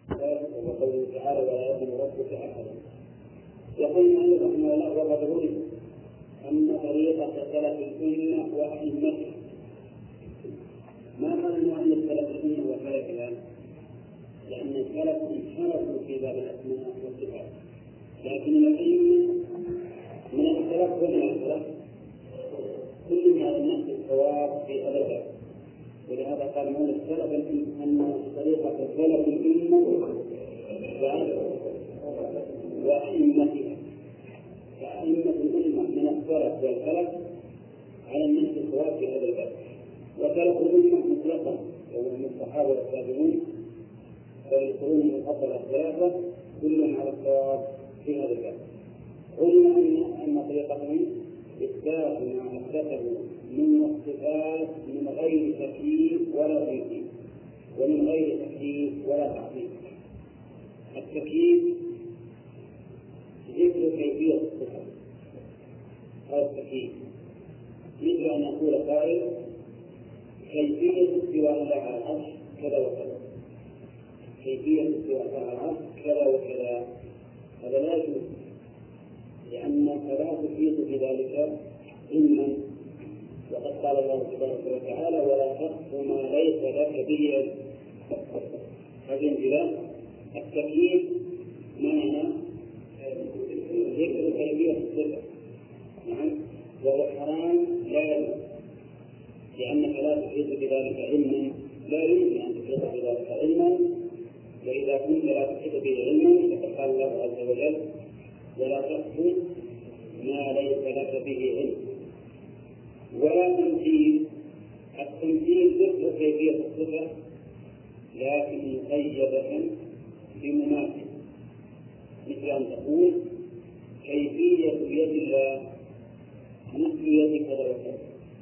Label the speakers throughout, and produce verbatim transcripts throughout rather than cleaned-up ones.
Speaker 1: وقوله تعالى ولا يظلم ربك أحدا. يقول المؤلف رحمه الله وقد أن طريقة سلف الأمة وأئمتها. ما كان المؤلف سلف الأمة وسلفها؟ لأن السلف انحرفوا في باب الأسماء والصفات، لكن الأئمة من السلف ومن السلف كلهم على نفس الصواب في هذا الباب. ولهذا قال المؤلف سلف أن طريقة سلف الأمة وأئمتها، فأئمة الأمة من السلف والخلف على النفس الصواب في هذا الباب. وسلف الأمة مطلقا وهم الصحابة والتابعون والقرون المفضلة الثلاثة كلهم على الصواب في هذا الباب. قلنا أن أن طريقتهم إثبات ما أثبته من الصفات من غير تكييف ولا تمثيل، ومن غير تكييف ولا تعطيل. التكييف ذكر كيفية الصفة أو التكييف، مثل أن يقول قائل كيفية استواء الله على العرش كذا وكذا، كيفية استواء الله على العرش كذا وكذا، هذا لا يجوز، لأنك لا تفيد في ذلك علما. وقد قال الله سبحانه وتعالى ولا تقف ما ليس لك به علم. هذه انزلاق التكييف معنى ذكر كيفية الصفة، نعم، وهو حرام لا يجوز، لأنك لا تفيد بذلك علما، لا يمكن أن تفيد بذلك علما. وإذا كنت لا تفيد به علما فقد قال الله عز وجل ولا تقف ما ليس لك به علم. ولا تمثيل، التمثيل ذكر كيفية الصفة لكن مقيدة بمماثل، مثل أن تقول كيفية يد الله مثل يد كذا وكذا.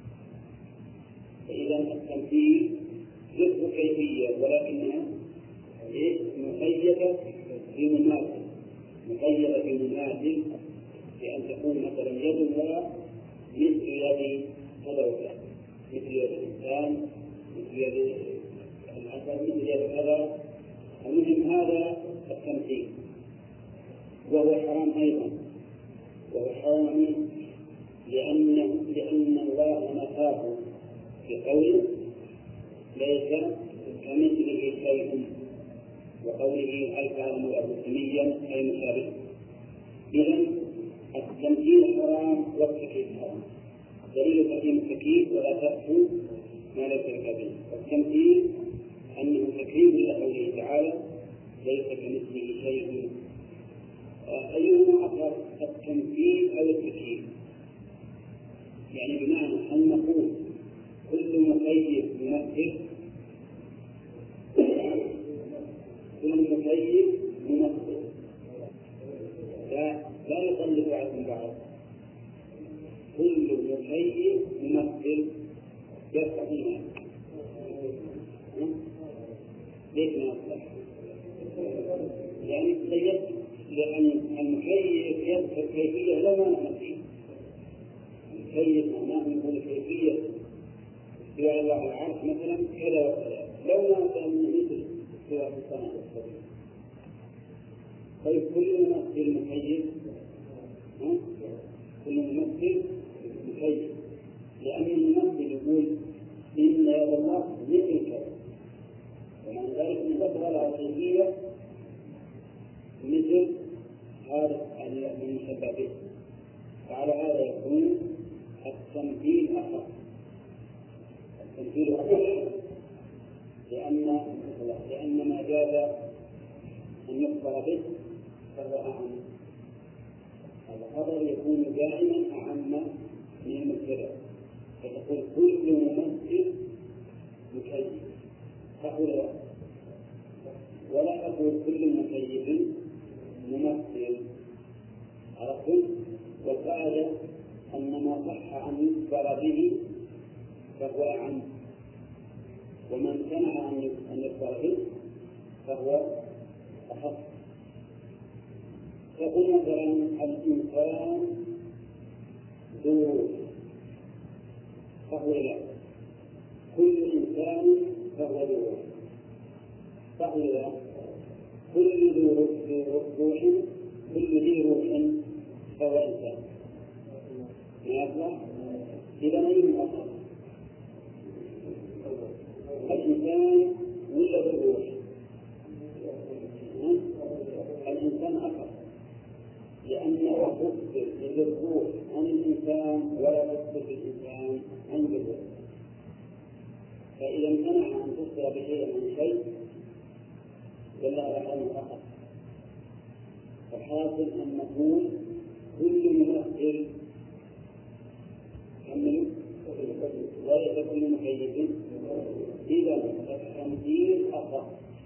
Speaker 1: فإذا التمثيل ذكر كيفية ولكنها مقيدة بمماثل، مقيدة بمماثل، بأن تكون مثلا يد الله مثل يد كذا وكذا، مثل يد الإنسان، مثل يد العسل، مثل يد كذا. المهم هذا التمثيل، وهو حرام أيضا، وهو حرام لأن لأن الله نفاه في قوله ليس كمثله شيء، وقوله هل تعلم له سميا أي مشابه. إذن التمثيل حرام والتكييف حرام. دليل تحريم التكييف ولا تأتوا ما ليس لك به. التمثيل أنه تكذيب لقوله تعالى ليس كمثله شيء. أيهما أقرب، التمثيل أو التكييف؟ يعني بمعنى أن نقول كل مكيف ممثل، كل مكيف ممثل لا لا يطلق بعضهم بعض، كل مكيف ممثل يفتح الناس. ليش ما يصلح؟ يعني تخيل لأن المكيف يذكر كيفية لا ما نحن المكيف معناه نقول كيفية استواء الله على العرش مثلا كذا وكذا، لو ما كان مثل استواء السماء والأرض. طيب كل ممثل مكيف، كل ممثل مكيف، لأن الممثل يقول إن يد الله مثل كذا، ومع ذلك نتبع على كيفية مثل هذا المشبه به. فعلى هذا يكون التمثيل أخف، التمثيل أخف لأن لأن ما جاز أن يخبر به فهو أعم. هذا الخبر يكون دائما أعم من المبتدأ، فتقول كل ممثل مكيف، تقول ولا تقول كل مكيف ممثل. عرفتم؟ والقاعدة أن ما صح أن يخبر به فهو أعم، ومن سمع أن يخبر به فهو أخف. تقول مثلا الإنسان ذو، فهو لا، كل إنسان فهو ذو، فهو لا، كل ذي روح كل ذي روح فهو إنسان ما يطلع إذا ما يمكن الإنسان ولا بالروح؟ الإنسان أكثر لأنه تفصل بالروح عن الإنسان ولا تفصل بالإنسان عن الروح. فإذا امتنع أن تفصل بشيء عن شيء دل على أنه أخر. الحاصل أن نقول كل مؤثر كمل وليس كل مكيف. إذا التمثيل أخر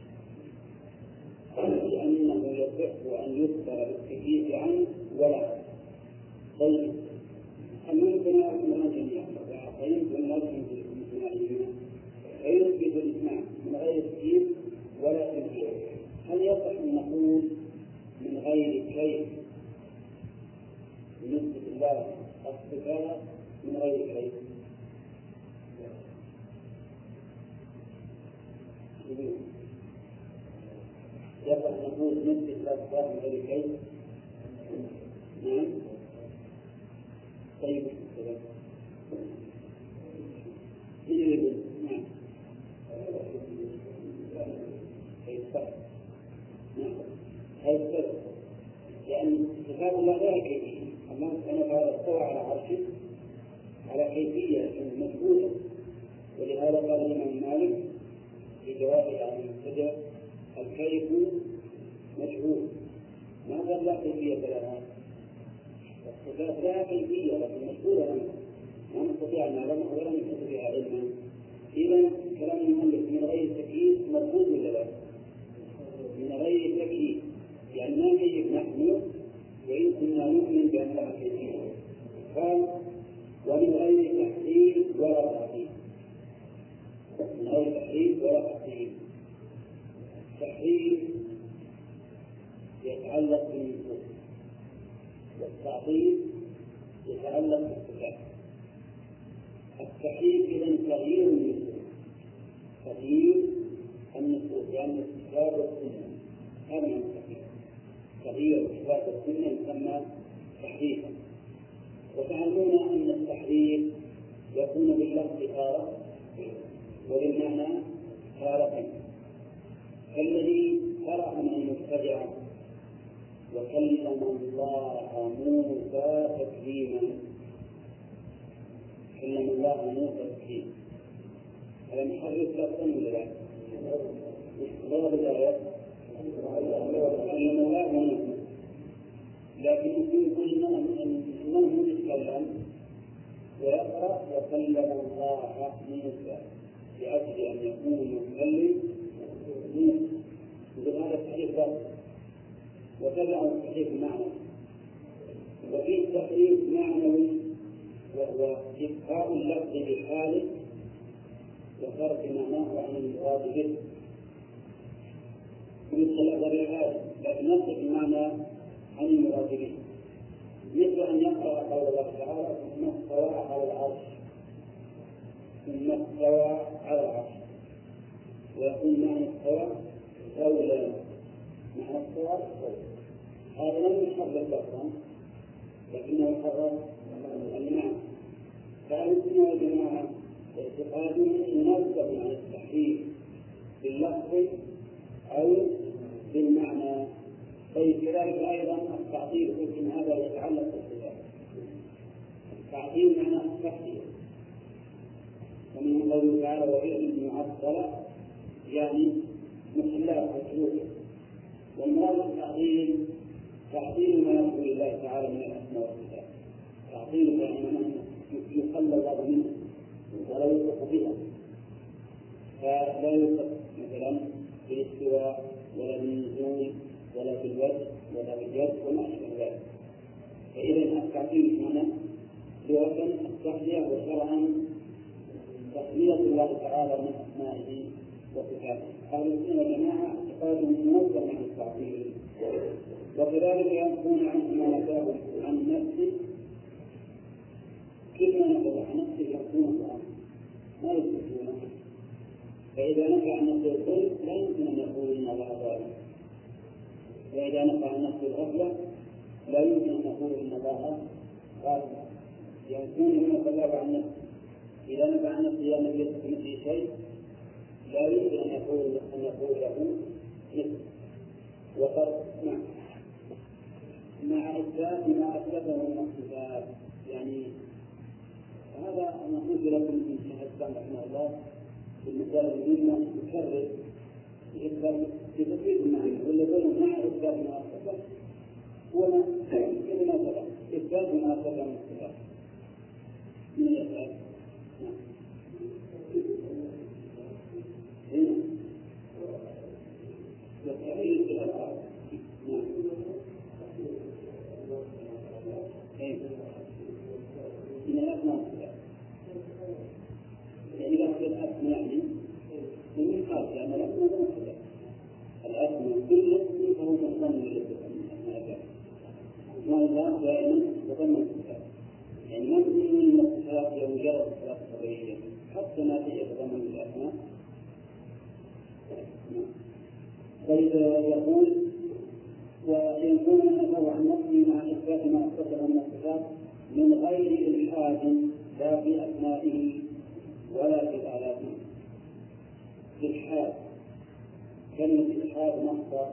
Speaker 1: لأنه يصح أن يذكر بالتكييف عنه ولا. طيب الممكن أن جميعا فيمكن أن يكون فيثبت الإسماع من غير تكييف ولا تكييف. هل يصح أن نقول من غير كيف بالنسبة لله الصفات من غير كيف؟ يصح أن نقول بالنسبة لله الصفات من غير كيف؟ نعم. طيب نعم. هيستر لأن صفات الله لا كيفية. الله سبحانه وتعالى استوى على عرشه على كيفية مجهولة، ولهذا قال الإمام مالك في جوابه عن المبتدع الكيف مجهول. ما قال لا كيفية لها. الصفات لا كيفية لكن مجهولة لنا ما نستطيع أن نعلمها ولا نستطيع علمها. إذا كلام المؤلف من غير تكييف مرفوض ولا لا؟ من غير تكييف يعني ما كيف نحن وإن كنا نؤمن بأن لها كيفية. قال ومن غير تحريف ولا تعطيل. من غير تحريف ولا تعطيل. التحريف يتعلق بالنصوص والتعطيل يتعلق بالصفات. التحريف إذن تغيير النصوص تغيير النصوص يعني الكتاب والسنة هذا من التحريف. تغيير الكتاب والسنة يسمى تحريفا. وتعلمون أن التحريف يكون باللفظ تارة وبالمعنى تارة. فالذي قرأ من المبتدع وكلم الله موسى تكليما كلم الله موسى تكليما ألم يحرف لفظا ولا لا؟ لا بداية كلم الله موسى لكن يقول إنه يتكلم ويقرأ وكلم الله موسى لأجل أن يكون المتكلم موسى. هذا التحريف لفظ وتبع التحريف المعنى. وفي التحريف معنوي وهو إبقاء اللفظ بحاله وترك معناه عن المراد به. مثل اللفظ بحاله لكن نصف المعنى عن المراد به. مثل أن يقرأ قول الله تعالى ثم استوى على العرش ثم استوى على العرش ويكون معنى استوى قولا معنى استوى قولا. هذا لم يحرك لفظا لكنه حرك المعنى. فأنتم يا جماعة اعتقادهم ينظر عن التحريف باللفظ أو بالمعنى. طيب كذلك أيضا التعطيل قلت إن هذا يتعلق بالصفات. التعطيل معناه التحريف ومن قوله تعالى وإذن معطلة يعني محلات مشروطة. والمراد التعطيل تعطيل ما يقول الله تعالى من الأسماء والصفات. تعطيل يعني أنه يخلى الله منه ولا يوصف بها. فلا يوصف مثلا بالاستواء ولا بالنزول ولا بالوجه ولا باليد وما أشبه ذلك. فإذا التعطيل معنى لغة التحلية وشرعا تحلية الله تعالى من أسمائه وصفاته. أهل السنة والجماعة اعتقادهم منظم عن التعطيل وكذلك ينفون عنه ما نفاه عن نفسه. كيف نفاه عن نفسه يكون الله ما يثبتونه. فإذا نفى عن نفسه الظلم لا يمكن أن يقول إن الله ظالم فإذا نفى عن نفسه الغفلة لا يمكن أن نقول إن الله غافل، يكون من تباب عن نفسه. إذا نفى عن نفسه لم يكن كمثله شيء لا يمكن أن يقول أن يقول له مثل. وقد نعم مع إثبات ما أثبته من الصفات، يعني هذا أنا قلت لكم من شيخ الإسلام رحمه الله في المسائل المهمة يكرر في تفريق المعنى، ولا يقول مع إثبات ما أثبته وما كلمة سبق إثبات ما أثبته من الصفات من الأسئلة. نعم هنا والتحرير في الألفاظ. نعم من الأسماء يعني إذا كنت الأسماء يعني من خاص يعني الأسماء مختلفة الأسماء كل اسم فهو مضمن للأسماء ما الله دائما مضمن الصفات، يعني ما تكون من الصفات لو مجرد صفات خبرية حتى ما تجي تضمن الأسماء. طيب يقول ويكون النفي عن نفسه مع إثبات ما اتصل من الصفات من غير إلحاد لا في أسمائه ولا في آلاته. إلحاد كلمة إلحاد مصدر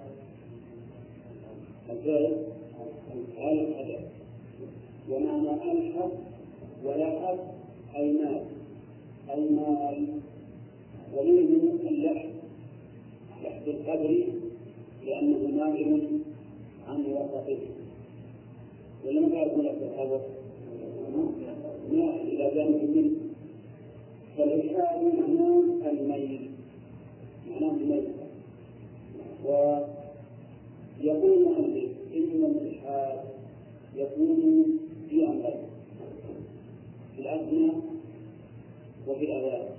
Speaker 1: الفعل الحدث، ومعنى ألحد ولحد أي مال أي مال، ومنه اللحد لحد القدر لأنه نائم عن وسطه، ولم تعرفوا لك الخبر نائم إلى جانب منه. فالإلحاد معناه الميل معناه الميل. ويقول المؤلف إن الإلحاد يكون في أمرين في الأسماء وفي الآيات،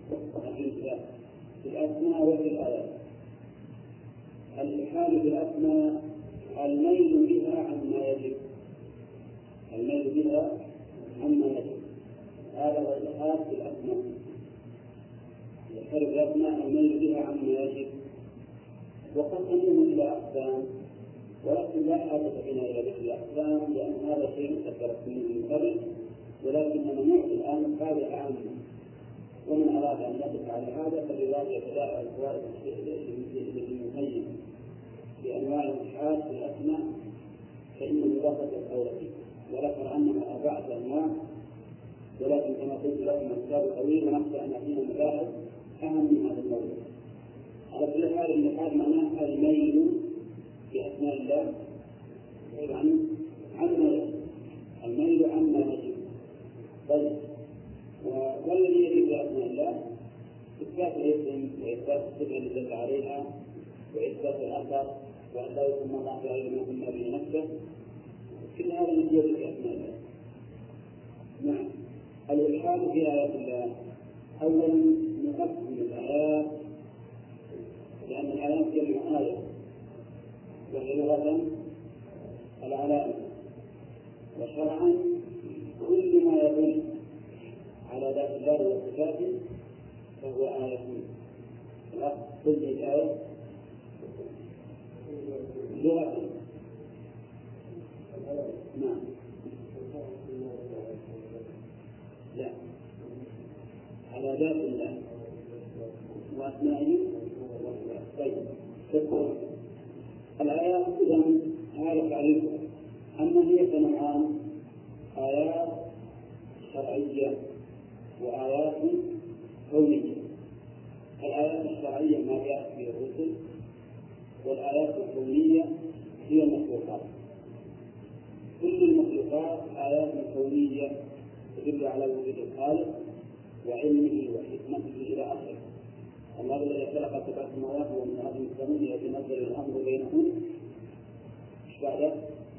Speaker 1: في الأسماء وفي الآيات. الإلحاد في الأسماء الميل بها عما يجب، الميل بها عما يجب، هذا هو الإلحاد في الأسماء. الإلحاد في الأسماء الميل بها عما يجب، وقسموه إلى أقسام، ولكن لا حاجة بنا إلى ذكر الأقسام لأن هذا شيء ذكرت منه من قبل، ولكننا نعطي الآن قاعدة عامة، ومن أراد أن يقف على هذا فلذلك يتداعى الفوائد المقيمة بأنواع الإلحاد في الأسماء فإن مضافة القول فيه، وذكر أنها أربعة أنواع، ولكن كما قلت لكم الكتاب طويل ونخشى أن يكون مباحث أهم من هذا الموضوع. على كل حال الإلحاد معناه الميل بأسماء الله عن عما يجب، الميل عما يجب. طيب والذي يجب بأسماء الله إثبات الاسم وإثبات الصفة التي دل عليها وإثبات الأثر وأن لا يسمى الله بغير ما سمى به نفسه، كل هذا من يجب بأسماء الله. نعم الإلحاد في آيات الله أولا نقسم الآيات لأن الآيات جمع آية وهي لغة العلامة، وشرعا كل ما يدل على ذات الله وصفاته فهو آية. كل الآية لغة نعم لا على ذات الله وأسمائه. طيب الآيات إذن هذا تعريفها، أما هي فنوعان: آيات شرعية وآيات كونية. الآيات الشرعية ما جاءت في الرسل، والآيات الكونية هي المخلوقات. كل المخلوقات آيات كونية تدل على وجود الخالق وعلمه وحكمته إلى آخره. الله الذي خلق سبع سماوات ومن هذه الثمانية يتنزل الأمر بينهم بعد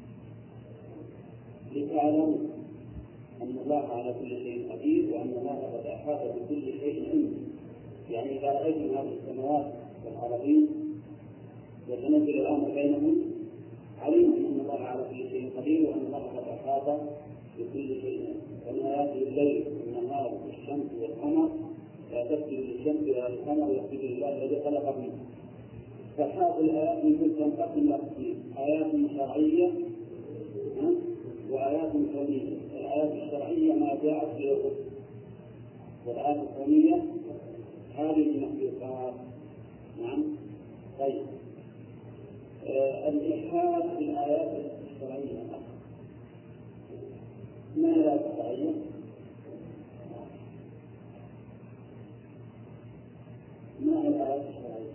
Speaker 1: لتعلموا أن الله على كل شيء قدير وأن الله قد أحاط بكل شيء علما. يعني إذا رأيتم هذه السماوات والأراضين يتنزل الأمر بينهم علموا أن الله على كل شيء قدير وأن الله قد أحاط بكل شيء. ومن آياته الليل والنهار والشمس والقمر لا تسجد للشمس ولا للقمر يسجد لله الذي خلقهما. فهذه الآيات يمكن تنقسم إلى قسمين: آيات شرعية وآيات كونية. الآيات الشرعية ما جاءت في الرسل، والآيات الكونية هذه المخلوقات. نعم. طيب، آه الإلحاد في الآيات الشرعية. ما هي الآيات الشرعية؟ ما هي الآيات الشرعية؟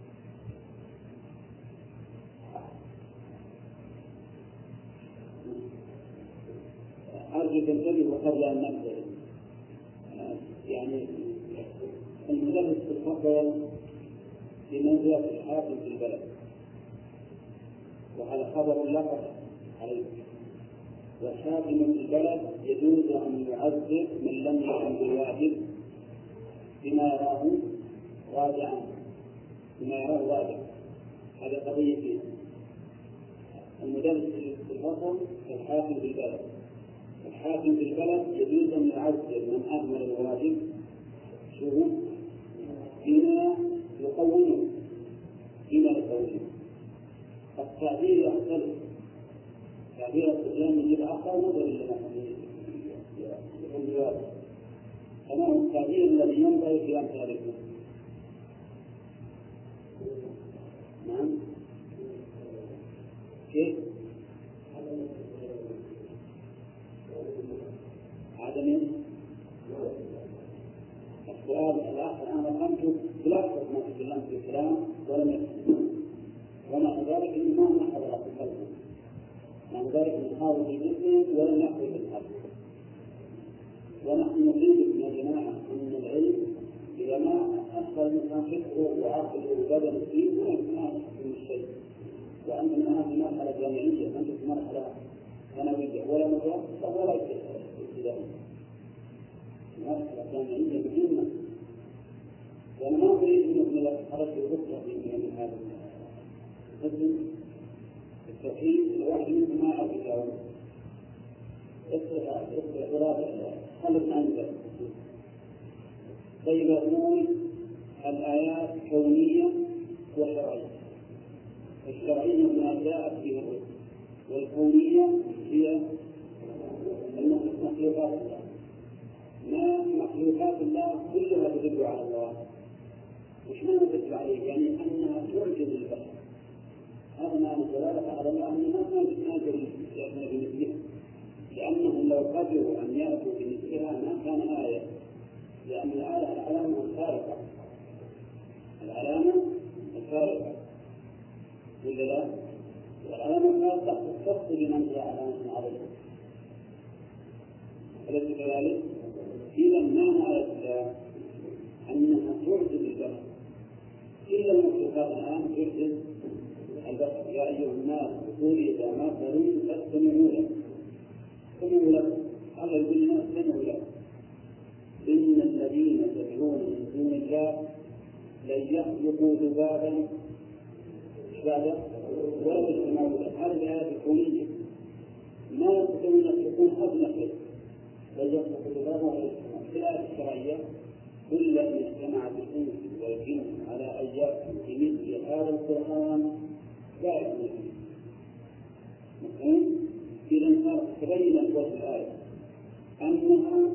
Speaker 1: أرجو تنتبهوا قبل أن نبدأ. يعني المدرس الفصل بمنزلة الحاكم في البلد، وهذا خبر لقب عليه. والحاكم في البلد يجوز أن يعذب من لم يقم بالواجب بما يراه راجعا، بما يراه راجعا. هذه قضية فيه. المدرس في الفصل الحاكم في البلد. الحاكم في البلد يجوز أن يعذب من أهمل الواجب شو بما يقومه، بما يقومه. التعبير يختلف. تعبير الإسلام يجب أقوى مثل الواجب، كما هو التعبير الذي ينبغي في أمثالكم. نعم. كيف؟ عدم السؤال الآخر. أنا قمت بلحظة ما تكلمت في الكلام ولم يكن، ومع ذلك إنه ما حضر في القلب، مع ذلك نحاول في جزء ولم يحضر في القلب. ونحن نريد يا جماعة أن العلم إذا ما أخذ الإنسان فكره وعقله وبدنه فيه ما يمكن أن يحكم الشيء. وأنت الآن في مرحلة جامعية، أنت في مرحلة ثانوية ولا متوسطة ولا ابتدائية، مرحلة جامعية مهمة. وأنا ما أريد أن نكمل خرجت بكرة من هذا القسم التوحيد. الواحد منهم ما أعرف يجاوب. استغراق استغراق خلص عن ذلك. طيب، أقول الآيات كونية وشرعية. الشرعية ما جاءت فيها الرسل، والكونية هي مخلوقات الله. ما مخلوقات الله كلها تدل على الله. مش ما تدل عليه، يعني أنها تعجز البشر. هذا ما دلالة على الله أنها ما تناجر يأتون بمثلها، لأنهم لو قدروا أن يأتوا بمثلها ما كان آية، لأن الآية العلامة الخارقة، العلامة الخارقة ولا لا؟ والعلامة الخارقة تختص بمن هي علامة عظيمة، أليس كذلك؟ إذا ما معنى أنها تعجز البشر؟ إلا المخلوقات الآن تعجز البشر. يا أيها الناس قولوا إذا ما ترون فاستمعوا له، استمعوا له. الله يقول لنا استمعوا له. إن الذين تدعون من دون الله لن يخلقوا ذبابا ولا يجتمعوا له. هذه الآيات الكونية ما يستطيعون أن يكون أدنى شيء، لن يخلقوا ذبابا ولا يجتمعوا. في الآية الشرعية كل أن اجتمع الإنس والجن على أن يأتوا بمثل هذا القرآن لا يكون مفهوم. إذا تبين في الآية أنها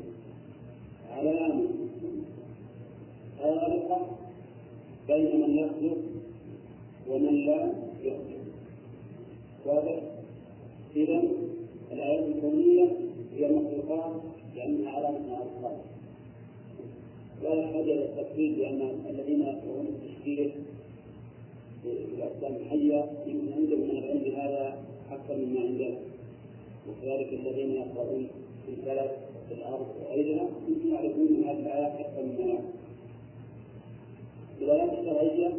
Speaker 1: علامة خارقة بين من يخلق ومن لا يخلق. واضح؟ إذا الآيات الكونية هي مخلوقات لأنها علامة على الخالق، ولا حاجة للتفصيل، لأن الذين يقرؤون التشكيل في الأجسام الحية يمكن عندهم من العلم هذا أكثر مما عندنا، وكذلك الذين يقرؤون في الفلك في الأرض وغيرها يمكن يعرفون من هذه الآيات أكثر مما يعرفون. الآيات الشرعية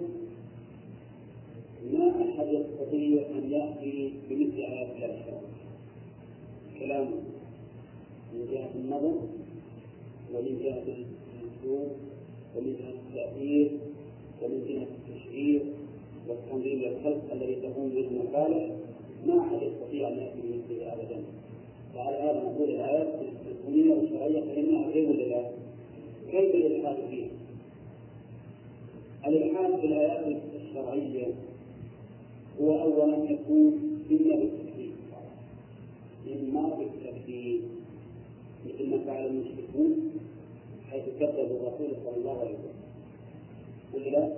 Speaker 1: ما أحد يستطيع أن يأتي بمثل آيات الله الشرعية. كلام من جهة النظر ومن جهة الأسلوب ومن جهة التأثير ومن جهة التشعير والتنظيم للخلق الذي تقوم به المصالح، ما أحد يستطيع أن يأتي بمثله أبدا. وعلى هذا نقول الآيات الكونية والشرعية فإنها غير لله. كيف الإلحاد فيها؟ الإلحاد في الآيات الشرعية هو أولا يكون إما بالتكليف إما بالتكليف مثل ما فعل المشركون حيث كذبوا الرسول صلى الله عليه وسلم ولا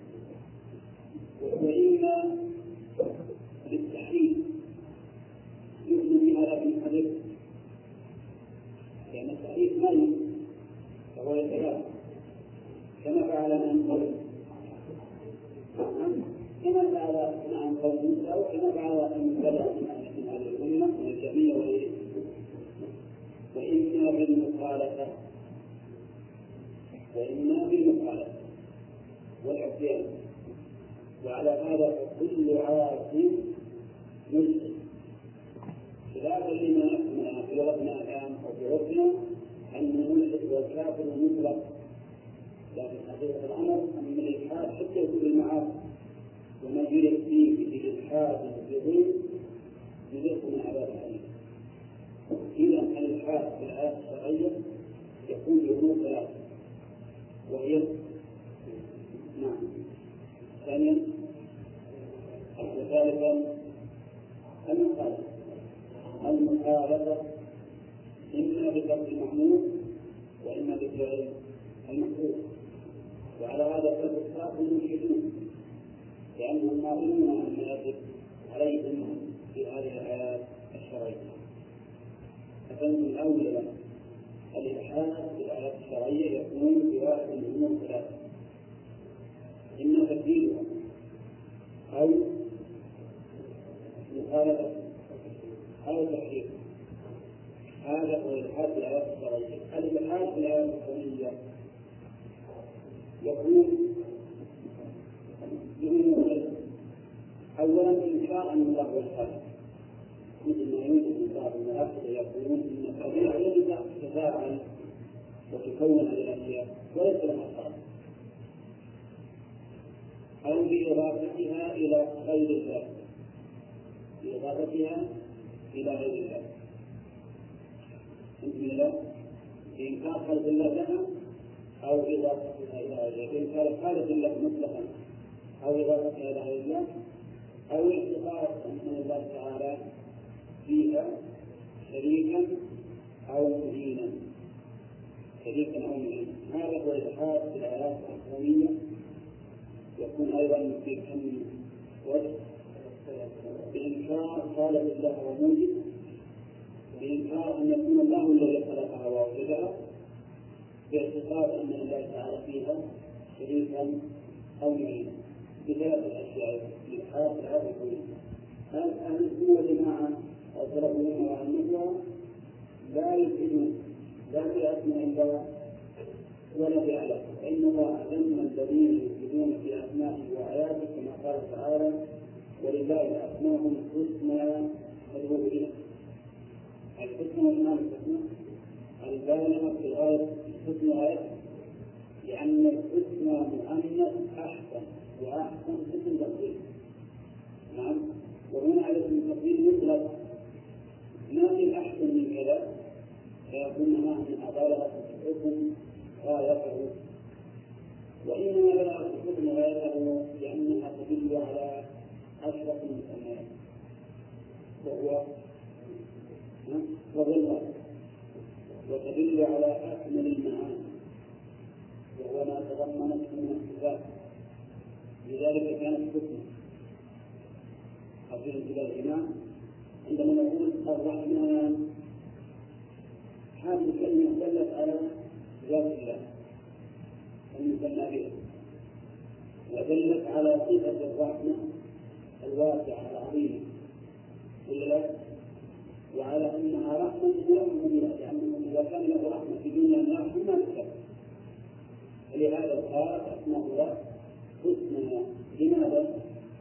Speaker 1: وإما بالتحريف يؤمن بها لكن حدث لأن التحريف ميت فهو يتلاعب كما فعل من قبل كما فعل عن قوم موسى وكما فعل من بلد من هذه الأمة من الجميع وغيره وإما بالمخالفة وإما بالمخالفة والعصيان وعلى هذا فكل عاصي مشرك خلافا لما في لغتنا الآن أو في عرفنا أن الملحد والكافر مطلق لكن حقيقة الأمر أن الإلحاد حتى يكون المعاصي وما يريد فيه بالإلحاد بظلم يذيق من عذاب الأليم. إذا الإلحاد في الآيات الشرعية يكون بأمور ثلاثة وهي نعم ثانيا وثالثا المخالفة المخالفة إما بفعل المعمول وإما بفعل المكروه وعلى هذا فالكفار المشركون لأنهم قائلون أن يجب عليهم في هذه الآيات الشرعية فمن الأولى الإلحاد في الآيات الشرعية يكون بواحد من الأمور ثلاثة إما تبديلها أو مخالفة أو تحريف هذا هو الإلحاد في الآيات الشرعية. الإلحاد في الآيات الشرعية يكون بأمور أولا إنكار أن الله هو الخالق مثل ما يوجد من بعض الملاحدة يقولون إن الطبيعة يجب أن تتفاعل وتكون الأشياء وليس لها خالق أو بإضافتها إلى غير الله بإضافتها إلى غير الله بسم الله بإنكار خلق الله لها أو إضافتها إلى غير الله بإنكار خالق الله مطلقا أو إضافتها إلى غير الله أو اعتقاد أن الله تعالى فيها شريكا أو معينا شريكا أو معينا هذا هو الإلحاد في الآيات الكونية يكون أيضا في كم وجه بإنكار خالق الله وموجد بإنكار أن يكون الله الذي خلقها وأوجدها باعتقاد أن الله تعالى فيها شريكا أو معينا بثلاث الأشياء الإلحاد في الآيات الكونية. أهل السنة والجماعة أو سلفهم وأئمتها لا يفسدون لا في أسماء الله ولا في آياته فإن الله ذم الذين يفسدون في أسمائه وآياته كما قال تعالى ولله الأسماء الحسنى فادعوه بها. الحسنى والمعنى الحسنى البالغة في الغاية الحسنى آياته لأن الحسنى مؤنث أحسن وأحسن اسم تفضيل نعم وهنا على اسم التفضيل مطلق ما في أحسن من كذا فيكون معه من أضالة الحكم غايته وإنما بلغت الحكم غايته لأنها تدل على أشرف المسميات وهو وهو الله وتدل على أكمل المعاني وهو ما تضمنته من الصفات لذلك كانت حكمة أرجو انتباه الإمام عندما نقول الرحمن هذه الكلمة دلت على ذات الله المسمى بها ودلت على صفة الرحمة الواسعة العظيمة إلا وعلى أنها رحمة ورحمة بها لأنه إذا كان له رحمة في دنيا الناس ما تكفي فلهذا قال أسماء الله حسنى لماذا؟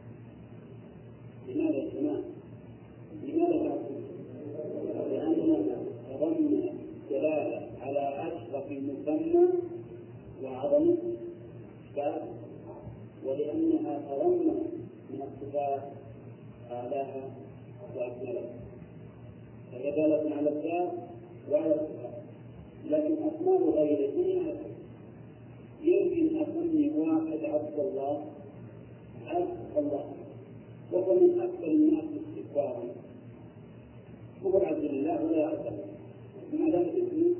Speaker 1: لماذا السماء؟ لماذا تعطي؟ لأنها تضمن دلالة على أشرف المسمى وعظم الصفات ولأنها تضمن من الصفات أعلاها وأكملها فهي دالة على الذات وعلى الصفات لكن أسماء غيره يمكن أن واحد عبد الله أحد الله، وهو من أكثر الناس استكبارا، هو عبد الله ولا يعبد الله، ما دام اسمه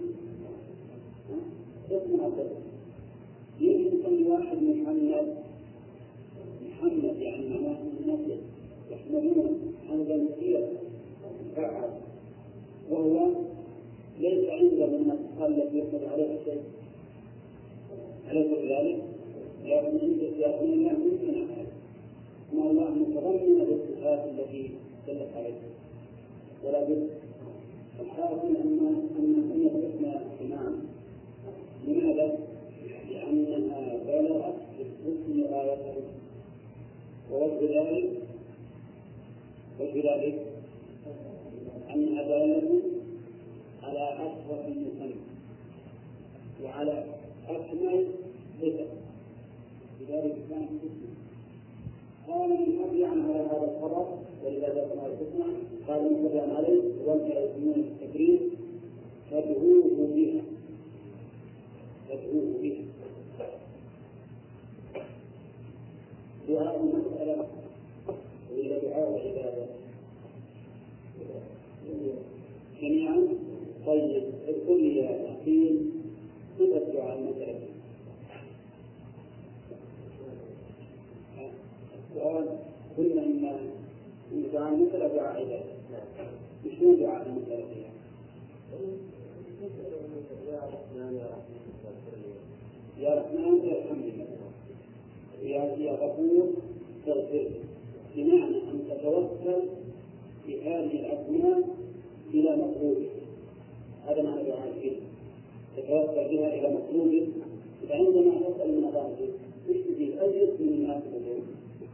Speaker 1: اسمه عبد الله. يمكن يسمي واحد محمد محمد يعني معناه النبي، يحملون حمدا كثيرا فعل، وهو ليس عنده من الأقل التي يحمد عليها شيء، أليس كذلك؟ لكن عند يقول الله ممكن أحد ما الله متضمن بالصفات التي دلت عليها، ولا بد الحاصل أن أن هي الحسنى إمام. لماذا؟ لأنها بلغت بالحسن غايته، ووجه ذلك وجه ذلك أنها دالة على أشرف المسمى وعلى أكمل صفة، لذلك كانت حسنى. قال من أبي عن هذا الخبر ولذلك كما الحسنى قال من أبي عن عليه وانت يسمون التكريم فادعوه بها فادعوه بها دعاء مسألة وإلى دعاء وعبادة جميعا. طيب اذكر لي يا أخي صفة دعاء المسألة. السؤال قلنا إن دعاء المسألة دعاء عبادة، مش هو دعاء المسألة فيها؟ يا رحمن يرحمني، يا غفور تغفر، بمعنى أن تتوكل بهذه الأسماء إلى مطلوبك. هذا معنى دعاء الكريم، تتوكل بها إلى مطلوبك. فعندما تسأل المطالب ايش تجيب؟ أي اسم الناس يقولون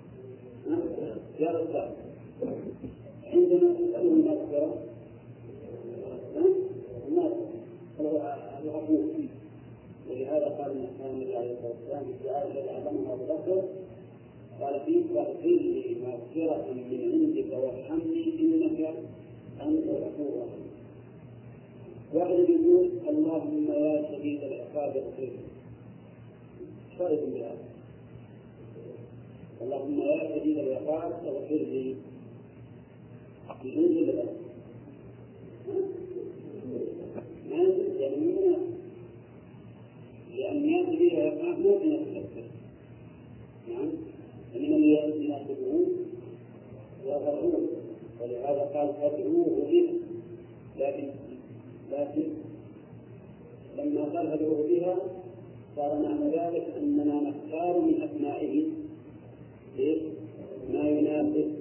Speaker 1: يا رب. عندما تسأل المغفرة الناس الغفور، ولهذا قال النبي عليه الصلاة والسلام في الدعاء الذي علمه أبو بكر قال فيه فاغفر لي مغفرة من عندك وارحمني إنك أنت الغفور الرحيم. واحد يقول اللهم يا شديد العقاب اغفر لي، شرط بهذا اللهم يا شديد العقاب اغفر لي بدون ذلك ما يجوز، يعني من لأن يأتي بها العقاب ممكن يتذكر، نعم، إنما يناسبه وغفور، ولهذا قال فادعوه بها. لكن لكن لما قال فادعوه بها صار معنى ذلك أننا نختار من أسمائه ما يناسب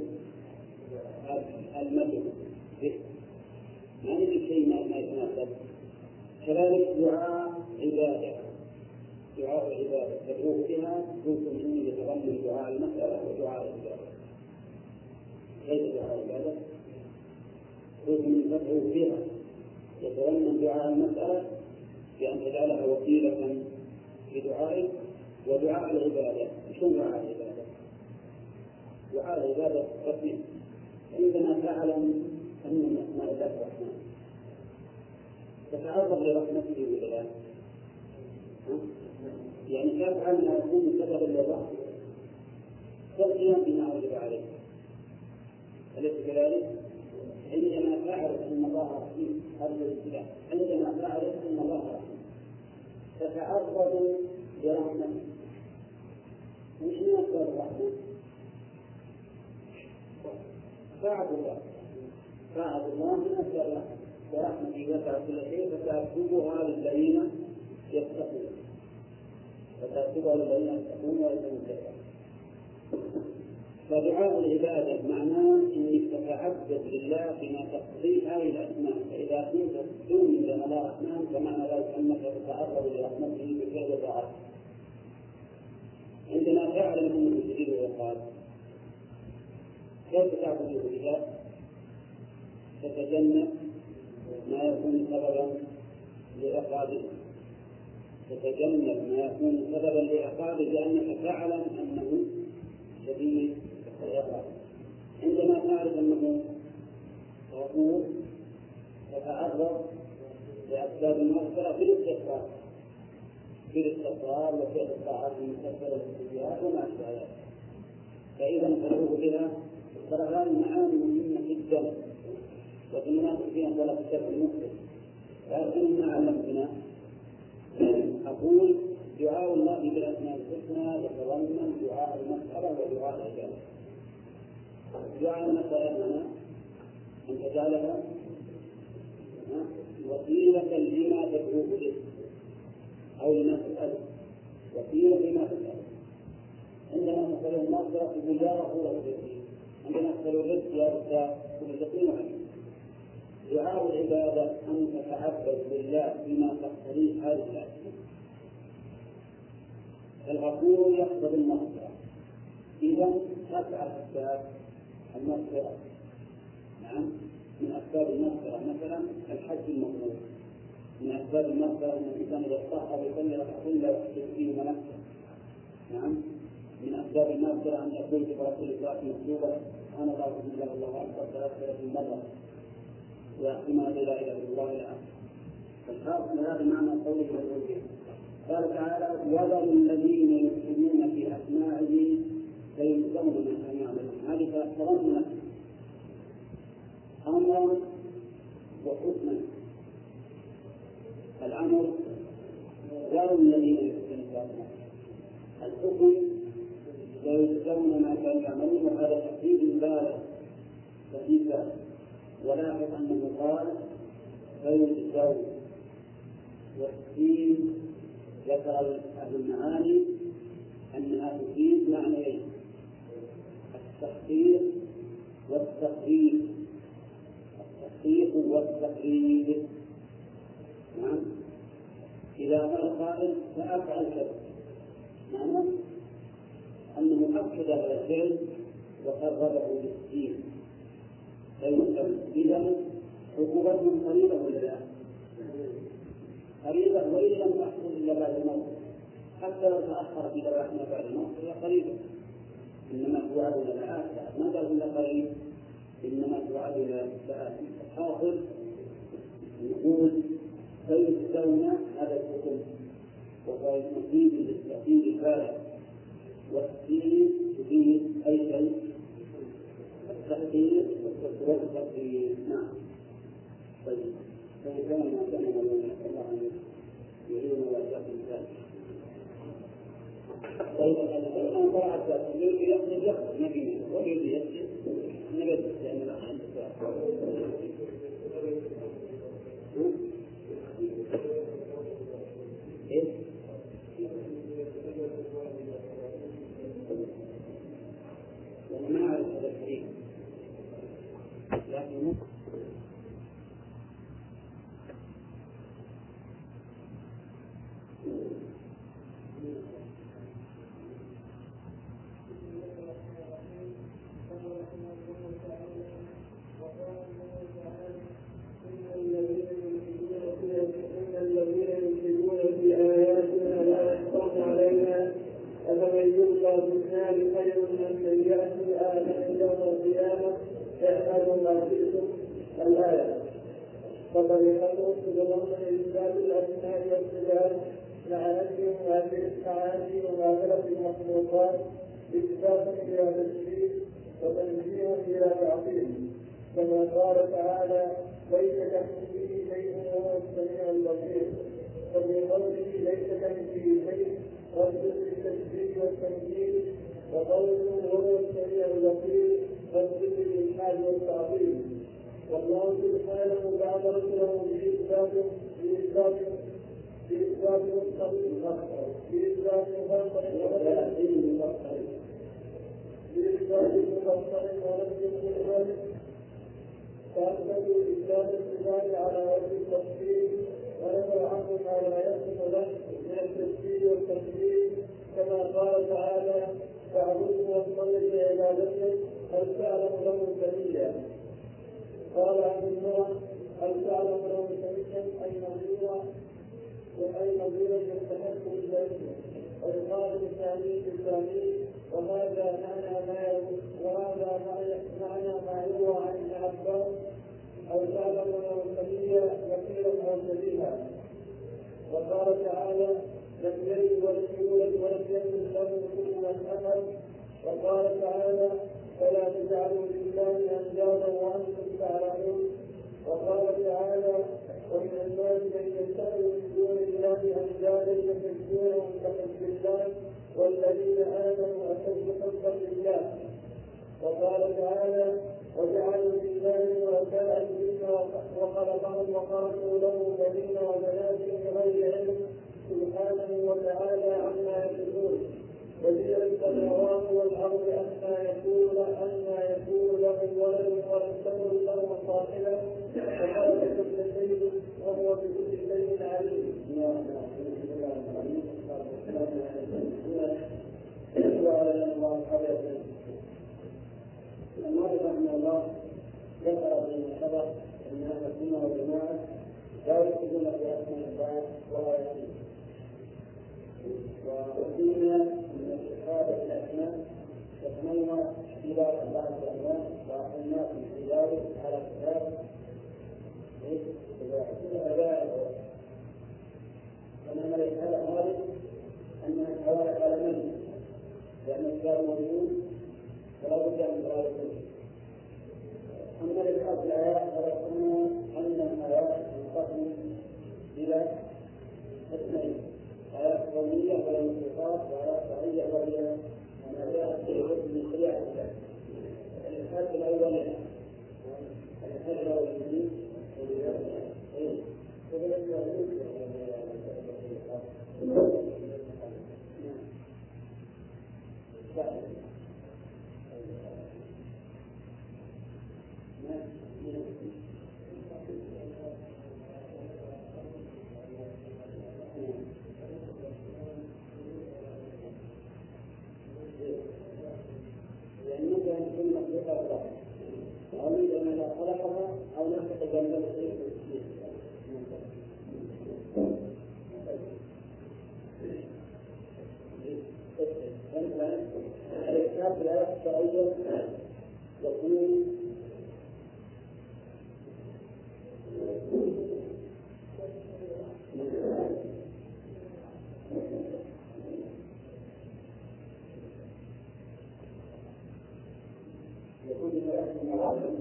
Speaker 1: المدعو به، ما نجد شيء ما يتناسب. كذلك دعاء عبادة، دعاء عبادة تدعوه بها جزء منه يتضمن دعاء المسألة ودعاء العبادة. كيف دعاء العبادة؟ جزء من تدعوه بها يتضمن دعاء المسألة بأن تجعلها وسيلة في دعائك، ودعاء العبادة. شو دعاء العبادة؟ دعاء العبادة قسمين. عندما تعلم أن من أسماء الله الرحمن تتعرض لرحمته ولا يعني تفعل ما يكون سببا للرحمة تقيم بما وجب عليه، أليس كذلك؟ عندما تعرف أن الله رحيم هذا الابتلاء، عندما تعرف أن الله رحيم تتعرض لرحمته. وش من أسباب الرحمة؟ طاعة الله، طاعة الله من أسباب الرحمة، ورحمته وسعت كل شيء فتأكدها للذين يتقون، فتأكدها للذين يتقون ويتقون كذا. فدعاء العبادة معناه أنك تتعبد لله بما تقضي هذه الأسماء، فإذا كنت تؤمن بأن الله رحمن فمعنى ذلك أنك تتعرض لرحمته بفعل طاعته. عندما تعلم أنه شديد العقاب كيف تعبد بها؟ تتجنب ما يكون سببا لعقابه، تتجنب ما يكون سببا لعقابه لأنك تعلم أنه شديد العقاب. عندما تعرف أنه غفور تتعرض لأسباب المغفرة في الاستغفار في الاستغفار وفي الطاعات المكثرة للسيئات وما أشبه ذلك. فإذا فالروح بها ترى هذه المعاني مهمة جدا، وفي المناسبة ولا في الشرع المسلم. لكن ما علمتنا أقول دعاء الله بالأسماء الحسنى يتضمن دعاء المسألة ودعاء الإجابة. دعاء المسألة هنا أن تجعلها وسيلة لما تدعو به أو لما تسأل، وسيلة لما تسأل. عندما نسأل المغفرة يقول يا رسول الله، عندما نسأل الرزق يا رسول الله عليه. دعاء العبادة أن تتعبد لله بما تقتضيه هذه الأشياء. الغفور يقصد المغفرة، إذا تسعى أسباب المغفرة. نعم، من أسباب المغفرة مثلا الحج المبرور، من أسباب المغفرة أن الإنسان إذا استطاع يصلي ركعتين لا يحدث فيهما نفسه. نعم، من أسباب المغفرة أن يقول في رسول الله مكتوبة أنا لا أعبد إلا الله أكبر ثلاثة مرة وأحكم لا إله إلا الله الآن. فالخاص من هذا معنى قوله الرجل. قال تعالى وذروا الذين يلحدون في أسماعه سيجزون ما كانوا يعملون. هذه تضمنت أمرا وحكما. الأمر ذروا الذين يلحدون في أسماعه، الحكم سيجزون ما كانوا يعملون، وهذا تحديد بالغ خفيفا. ولاحظ أنه قال سيجزون، والسين ذكر أهل المعاني أنها تفيد معنيين: التحقيق والتقريب. التحقيق والتقريب. نعم، إذا قال قائل فأفعل كذا، معنى أنه أكد على الفعل وقربه بالسين. إذا عقوبتهم قريبة ولا لا؟ قريبة، وإن لم تحصل إلا بعد الموت، حتى لو تأخر في ذبحنا بعد الموت هي قريبة. إنما توعدون لآت، ما قال إلا قريب، إنما توعدون لآت. الحاصل يقول سيجزون هذا الحكم، وهو مفيد للتأكيد البالغ، والسين تفيد أي شيء التحقيق والتقريب. نعم. طيب فكان ما كان الله أن يعين ويأتي ذلك. طيب الآن طلعت التأكيد يقصد يقصد نبي ويريد يقصد نبي، لأن الأخ إيه؟ وما أعرف هذا الحديث، لكن
Speaker 2: فطريقته تتضمن إثبات الأسماء والصفات مع نفي هذه المعاني ومعاملة المخلوقات إثبات إلى تشريك وتنزيه إلى تعطيل، كما قال تعالى ليس كمثله شيء وهو السميع البصير. وفي قوله ليس كمثله شيء رد للتشريك والتنزيه، وقوله وهو السميع البصير رد للإلحاد والتعطيل. والله سبحانه بعد رسله بإثبات بإثبات بإثبات مستقيم بإثبات مفصل بإثبات مفصل ونفي المجمل، فأثبتوا إثبات الصفات على وجه التفصيل ونفوا عنه ما لا يصف له من التشبيه والتشبيه، كما قال تعالى فاعبده واصطبر لعبادته هل تعلم له سبيلا. قال عن الله هل تعلم له سبيلا أي نظيرا وأي نظيرا يستحق بالذات، ويقال الثاني بالثاني. وهذا معنى ما وهذا معنى ما يروى عن ابن عباس هل تعلم له سبيلا وكيلا أو سبيلا. وقال تعالى لم يلد ولم يولد ولم يكن له كفوا أحد وقال تعالى فلا تجعلوا لله أندادا وأنتم تعلمون. وقال تعالى ومن الناس من يتخذ من دون الله أندادا يحبونهم كحب الله والذين آمنوا أشد حبا لله. وقال تعالى وجعلوا لله شركاء الجن وخلقهم وخلقوا له بنين وبنات بغير علم سبحانه وتعالى عما يشركون. بديع السماوات والارض أنى يكون أنى يكون له ولد ولم تكن له صاحبه وخلق كل شيء وهو بكل شيء عليم.
Speaker 1: المؤلف رحمه الله ذكر في الخبر ان اهل السنه والجماعه لا يؤمنون باسماء الله وآياته، وقلنا ان استحاله الاسماء تتنوع اختلاف بعض العلماء واقلناه في ذلك على كتاب الاباء. فمن هذا هذا ان الحوالي على من لان الكتاب موجود فلا بد من ذلك. أما لبحث الآيات فرسمنا أن الآيات تنقسم إلى قسمين: آيات قولية وهي الصفات، وآيات شرعية وهي ما جاءت في حكم من شريعة الله. الحد الأول الحد الأول أو نفس تجنب الإسلام لا يتغير يكون يكون بمراحل المعاصر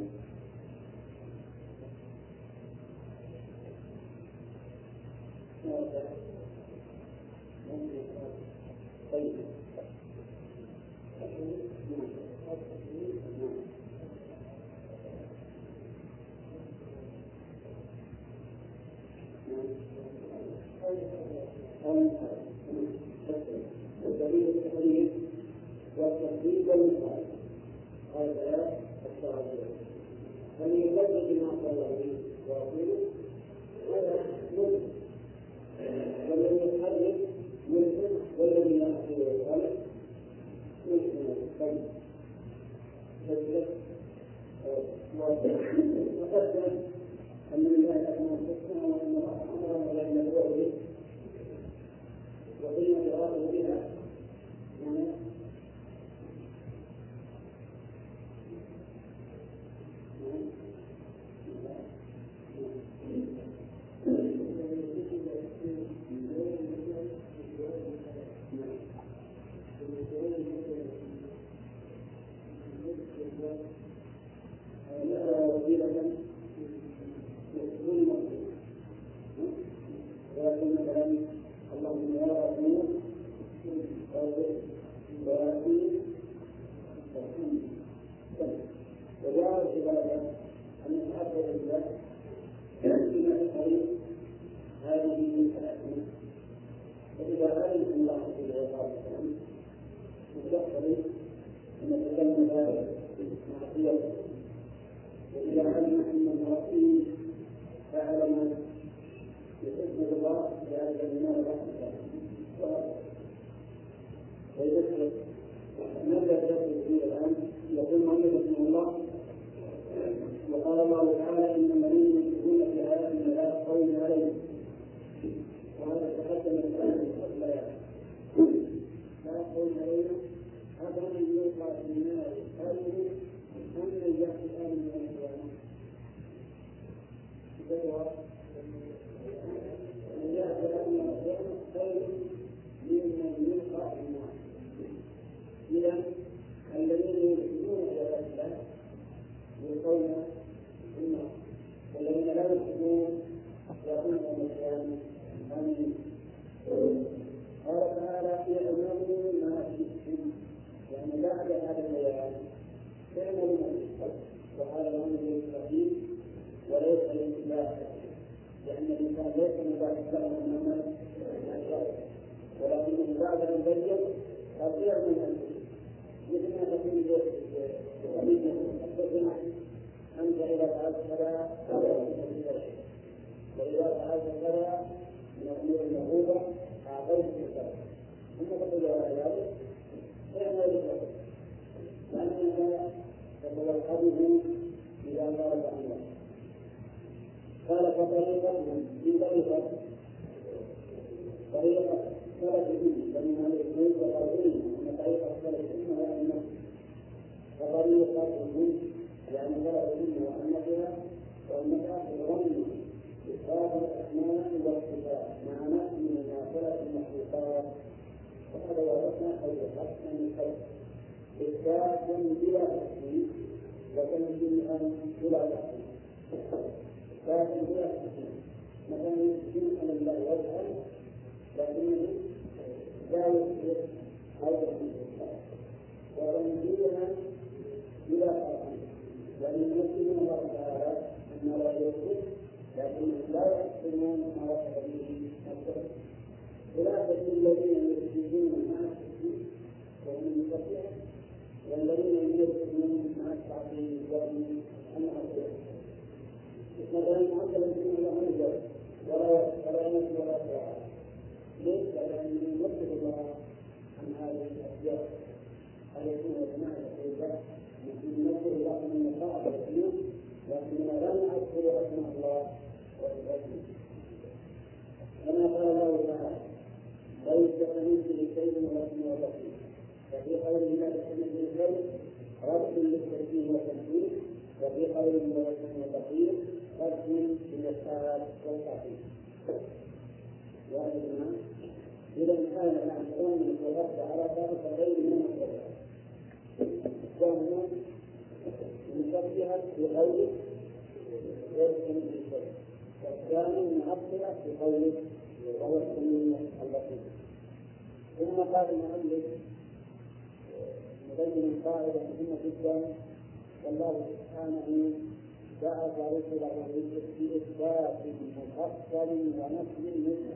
Speaker 1: طيب والدليل التقليد والتصديق والمثال هذا الشرعي هل يبدل ما قال الله ورسوله هذا ملك والذي يتحدث ملك والذي يأتي ويخالف ملك طيب وقدم أن لله الأسماء الحسنى وأن الله أمر ولا يدعو به وقيل جوابه بها يعني ولكن مثلا اللهم يا رسول وجاء في بلده أن يتحدث بالله بما يقول هذه الأسماء. وإذا علم الله سبحانه وتعالى مستقبل أن يتكلم ذلك معصيته، وإذا علم أن المعصي فعل ما يحبه الله ذلك بما رحمه ويذكر ماذا يدخل فيه الآن يقول محمد رحمه الله وقال الله تعالى إن الذين يشركون في آياتنا لا يخفون عليهم وهذا تقدم الآن البيان لا يخفون علينا هذا من يوقع في النار هذه أن يجاء الآن من القيامة من جاء الآن من القيامة له محمد ولكن بعد أن بين أرجع من الشرك مثل ما تقول بقضية الحكمة أنت إذا فعلت كذا وإذا فعلت كذا من الأمور الموجودة أعطيت كذا ثم تقول على ذلك فإنه يجب لأنك تتوقفه إذا ضرب عنه. قال فطريقة في طريقة طريقة سلف الدين بين الإسلام وطريقين أن طريقة سلف الدين وأن وطريقة الدين يعني سلف الدين وأنها وأنها تظن إثبات الأسماء والصفات مع نفي مماثلة المخلوقات وهذا وردنا حول حسن من حيث إثبات بلا تحسين وتنزيها بلا تحسين إثبات بلا تحسين مثلا يمكن أن الله يفعل لكنه لا يثبت هذا الإثبات وتنزيها بلا تحسين لأن يمكن الله تعالى أن لا يثبت لكنهم لا يحسنون ما وصف به نفسه خلافة الذين يثبتون مع التحسين وهم المستطيع والذين يثبتون مع التعطيل وهم المعطل مثلا معطل يكون له نزل ولا ولا نزل ولا سواء ليس لأنه يمثل الله عن هذه الأشياء أن يكون جماعة العباد يمثل الله من الطاعة والسلوك لكننا لا نعرف أسماء الله وصفاته كما قال الله تعالى ليس كمثله شيء وهو البصير ففي قوله لا كمثله شيء رد للتشبيه والتمثيل وفي قوله لا كمثله البصير رد للإشارات والتعطيل وأيضا إذا كان الأحكام الرد على ذلك غير من الصفات وهو مشبهة في قوله غير كمثله شيء والثاني معطلة في قوله وهو السميع البصير. ثم قال المؤلف مبين قاعدة مهمة جدا والله سبحانه بعث رسله بإثبات مفصل ونفي مجمل.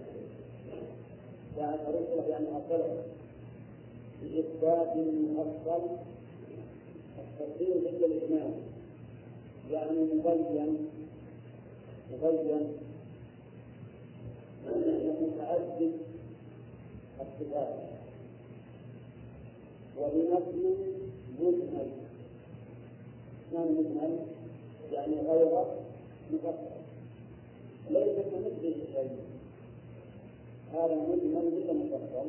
Speaker 1: بعث رسله يعني أرسله بإثبات مفصل التفسير ضد الإجمال يعني مبين مبين متعدد الصفات وبنفي مجمل ما مجمل يعني غير مفصل ليس كمثله شيء هذا مجمل غير مفصل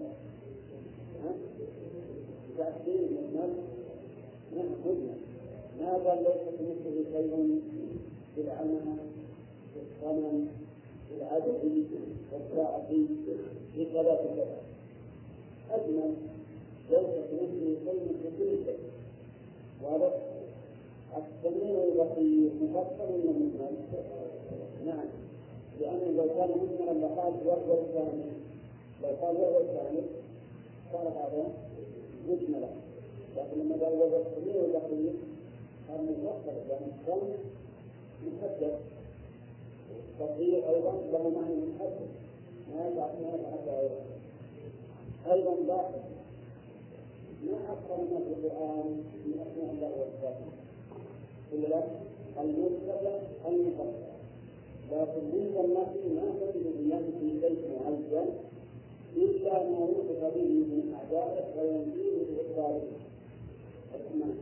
Speaker 1: تأثير مجمل نعم مجمل ماذا ليس كمثله شيء في العمى في الصمم في العدد والساعة في كذا في كذا أجمل ليس كمثله شيء في كل شيء واضح السميع البصير مفصل ولا مجمل؟ نعم لأن لو كان مجملا لقال وهو الكامل لو قال وهو الكامل صار هذا مجملا لكن لما قال وهو السميع البصير هذا مفصل يعني الصمت محدد التصريح أيضا له معنى محدد ما يفعل ما يفعل أيضا لاحظ ما أكثر ما في القرآن من أسماء الله وصفاته إلا المثبتة المفصلة لكن عند النفي ما تجد بنفسه شيء معين إلا ما وصف به من أعدائه وينفيه بإقراره الإيمان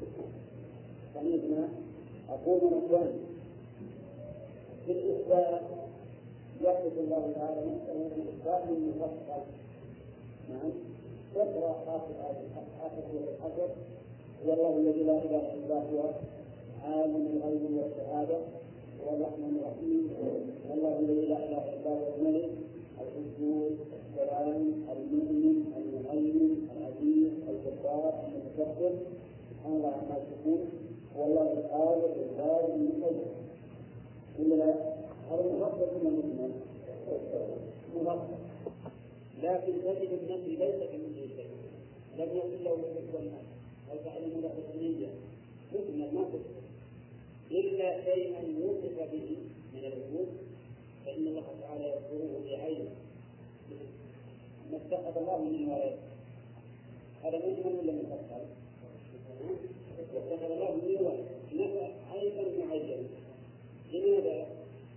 Speaker 1: فمثل أقول مثلا في الإثبات يصف الله تعالى نفسه بالإثبات المفصل نعم يقرأ آخر آخر سورة الحشر هو الله الذي لا إله إلا هو عالم الغيب والشهادة هو الرحمن الرحيم والله الذي لا إله إلا هو الملك القدوس السلام المؤمن المهيمن العزيز الجبار المتكبر سبحان الله عما يشركون والله القادر الغالب المسيطر إلا هذا مفصل من المجمل مفصل لكن تجد النفي ليس كمثله شيء لم يكن له مثل الناس أو تعلم له النية مجمل ما تفصل إلا شيئا وصف به من الوجود فإن الله تعالى تعالى يذكره بعينه ما اتخذ الله من ولد، هذا مجمل ولا مفصل؟ اتخذ الله من ولد نفى أيضا معين. لماذا؟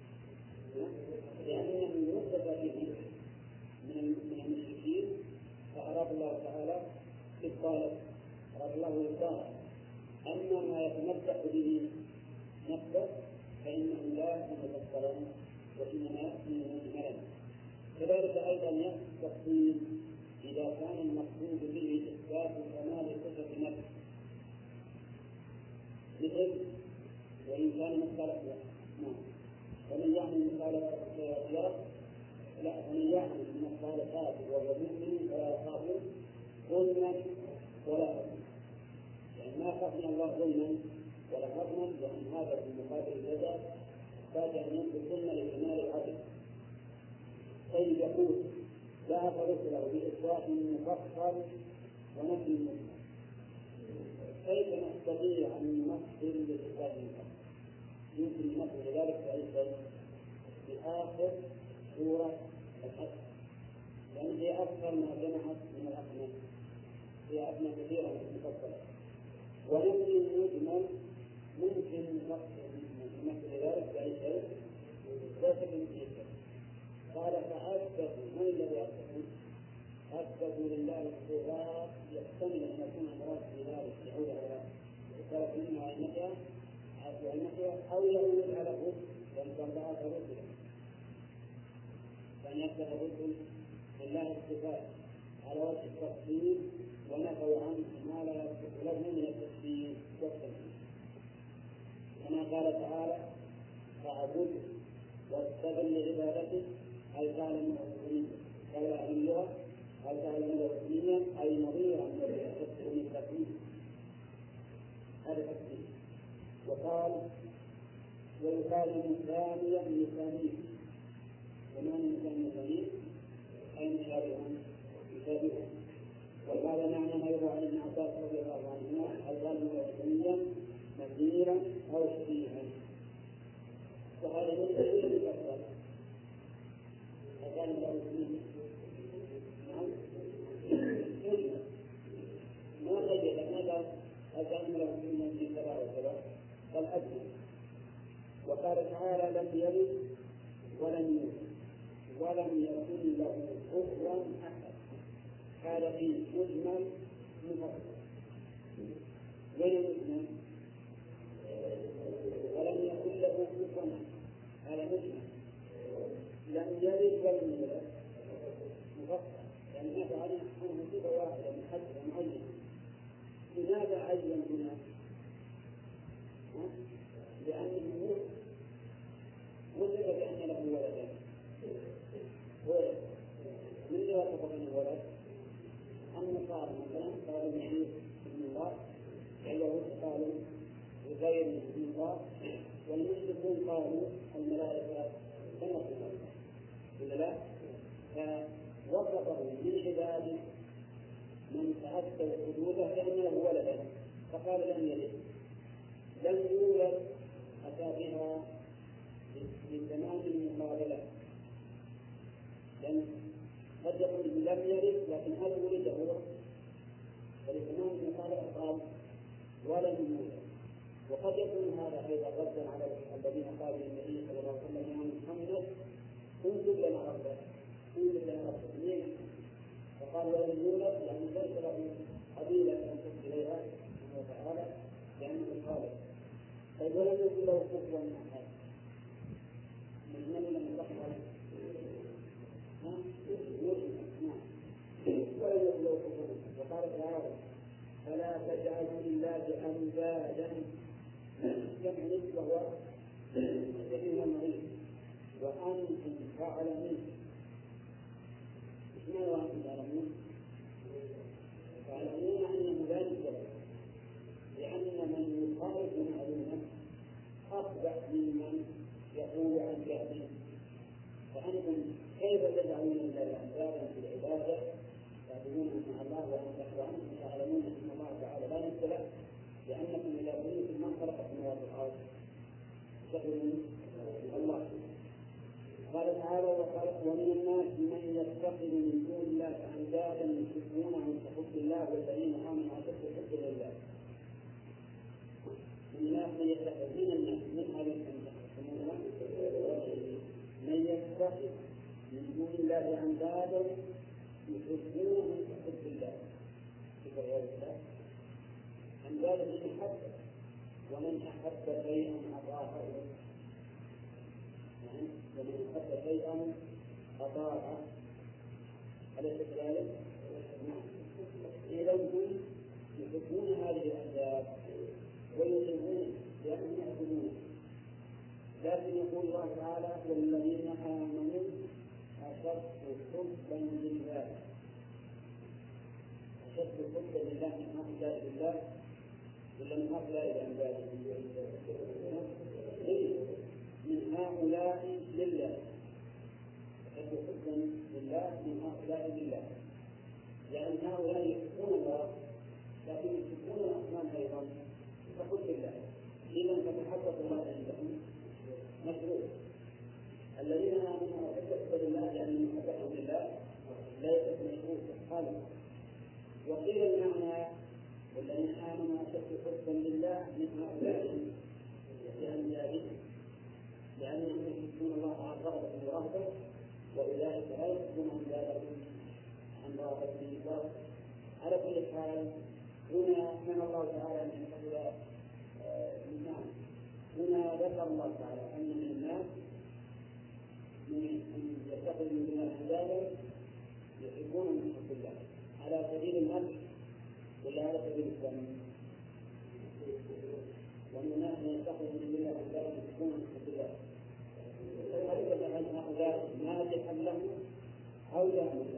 Speaker 1: لأنه يوصف به من المشركين فأراد الله تعالى إبطاله، أراد الله إبطاله. أما ما يتمسك به نفسه فإنه لا يتفصل وإنما يأتي مجملا. كذلك أيضا يأتي التفصيل إذا كان المقصود به إثبات كمال صفة نفسه، مثل وإن كان مختلفا ومن يعمل مثال سيارة لا ومن يعمل من الصالحات وهو مؤمن فلا يخاف ظلما ولا هضما، يعني ما خاف من الله ظلما ولا هضما، لأن هذا في مقابل الجزاء احتاج أن ينزل ظلما لكمال العدل. طيب يقول لا فرسله بإثبات مفصل ونفي مجمل، كيف نستطيع أن نمثل بإثبات مفصل؟ يمكن نمثل ذلك في في آخر سورة الحج، لأن هي أكثر ما جمعت من الأسماء، هي أسماء كثيرة مفصلة. ونفي المجمل ممكن نمثل ذلك بأي شيء ليس بمثله. قال فأثبتوا من الذي أثبتوا؟ أثبتوا لله الصفات يحتمل أن يكون المراد في ذلك يعود على الصفات منها النفي أو يعود على الرسل، لأن الله رسلا فأن يثبت الرسل لله الصفات على وجه التفصيل ونفوا عنه ما لا يثبت له من التفصيل والتفصيل، كما قال تعالى فاعبده واستغل لعبادته، أي تعلم الرسولية قال اللغة أي تعلم الرسولية أي نظيرا من التفصيل، هذا تفصيل. وقال ويقال مثانية مثانية، ومعنى مثانية مثانية أي مشابهون يشابهون. وهذا معنى ما يروى عن ابن عباس رضي الله عنهما أي ظالما وثنيا مثيرا أو شبيها، وهذا مثل الأفضل الظالم والثنيا. نعم ما قيد ماذا الظالم والثنيا في كذا وكذا فالأدنى. وقال تعالى لم يلد ولم يولد ولم يكن له كفوا أحد، هذا في مجمل مفصل. وين المجمل؟ ولم يكن له كفوا أحد، هذا مجمل. لم يلد ولم يولد مفصل، يعني ما فعل عنه صفة واحدة من حد معين. لماذا عين هنا؟ لأنه وجد بأن له ولدا، ولد من الذي وصف به ولد؟ النصارى مثلا قالوا المسيح ابن الله، واليهود قالوا عزير ابن الله، والمشركون قالوا الملائكة بنات الله، ولا لا؟ فوصفه من عباده من تأكد حدوده بأن له ولدا فقال لم يلد. لم يولد أتى بها لتمام المقابلة، لأن قد يقول لم يلد لكن هل ولد هو؟ فلتمام المقابلة قال ولم يولد. وقد يكون هذا أيضا ردا على الذين قالوا للنبي صلى الله عليه وسلم يا محمد انزل لنا ربك انزل لنا ربك ليه؟ فقال ولم يولد يعني ليس له قبيلة ينسب إليها سبحانه وتعالى لأنه خالق. طيب ولم يكن له كفوا أحد، مجمل لم يصح ها؟ نعم ولم يكن له كفوا أحد. وقال تعالى فلا تجعلوا لله أندادا جمع نسبة وهو كثير مريض وأنتم تعلمون. ما هو أنتم تعلمون؟ تعلمون أنه لا يوجد، لأن من يخالف معلومة أصبح ممن يقول عن جهل. فأنتم كيف تجعلون لله أندادا في العبادة تعبدون مع الله وأنتم تعلمون أن الله تعالى لا نسب له، لأنكم إذا قلتم من خلق السماوات والأرض تقولون الله. قال تعالى ومن الناس من يتخذ من دون الله اندادا يحبونهم كحب الله والذين امنوا اشد حبا لله. من الناس من يتخذ من الناس من هذه من يتخذ من دون الله اندادا يحبونهم كحب الله. شوف الله اندادا للمحبه، ومن احب شيئا اضاعه ومن أحب شيئا أطاعه أليس كذلك؟ نعم. إذا هم يحبون هذه الأسباب ويحبون لأنهم يحبون، لكن يقول الله تعالى والذين آمنوا أشد حبا لله. أشد حبا لله من هؤلاء لله ولا من هؤلاء الأنداد؟ من هؤلاء لله. أشد حبا لله من هؤلاء لله، لأن هؤلاء يحبون الله لكن يحبون الأصنام أيضا كحب الله. إذا فتحقق الله عندهم مشروع. الذين آمنوا أشد حبا لله لأن محبتهم لله لا يكون مشروع سبحانه. وقيل المعنى والذين آمنوا أشد حبا لله من هؤلاء لأندادهم، لأنهم يحبون الله عن رغبة ورهبة، وأولئك لا يحبون أندادهم عن رغبة ورهبة. على كل حال هنا من الله تعالى أن يحب الناس. هنا ذكر الله تعالى أن من الناس من يتخذ من دون أندادا يحبون من حب الله على سبيل المدح ولا على سبيل الذم؟ ومن الناس من يتخذ من دون أندادا يحبون من حب الله. فهل عن هؤلاء مادحا له أو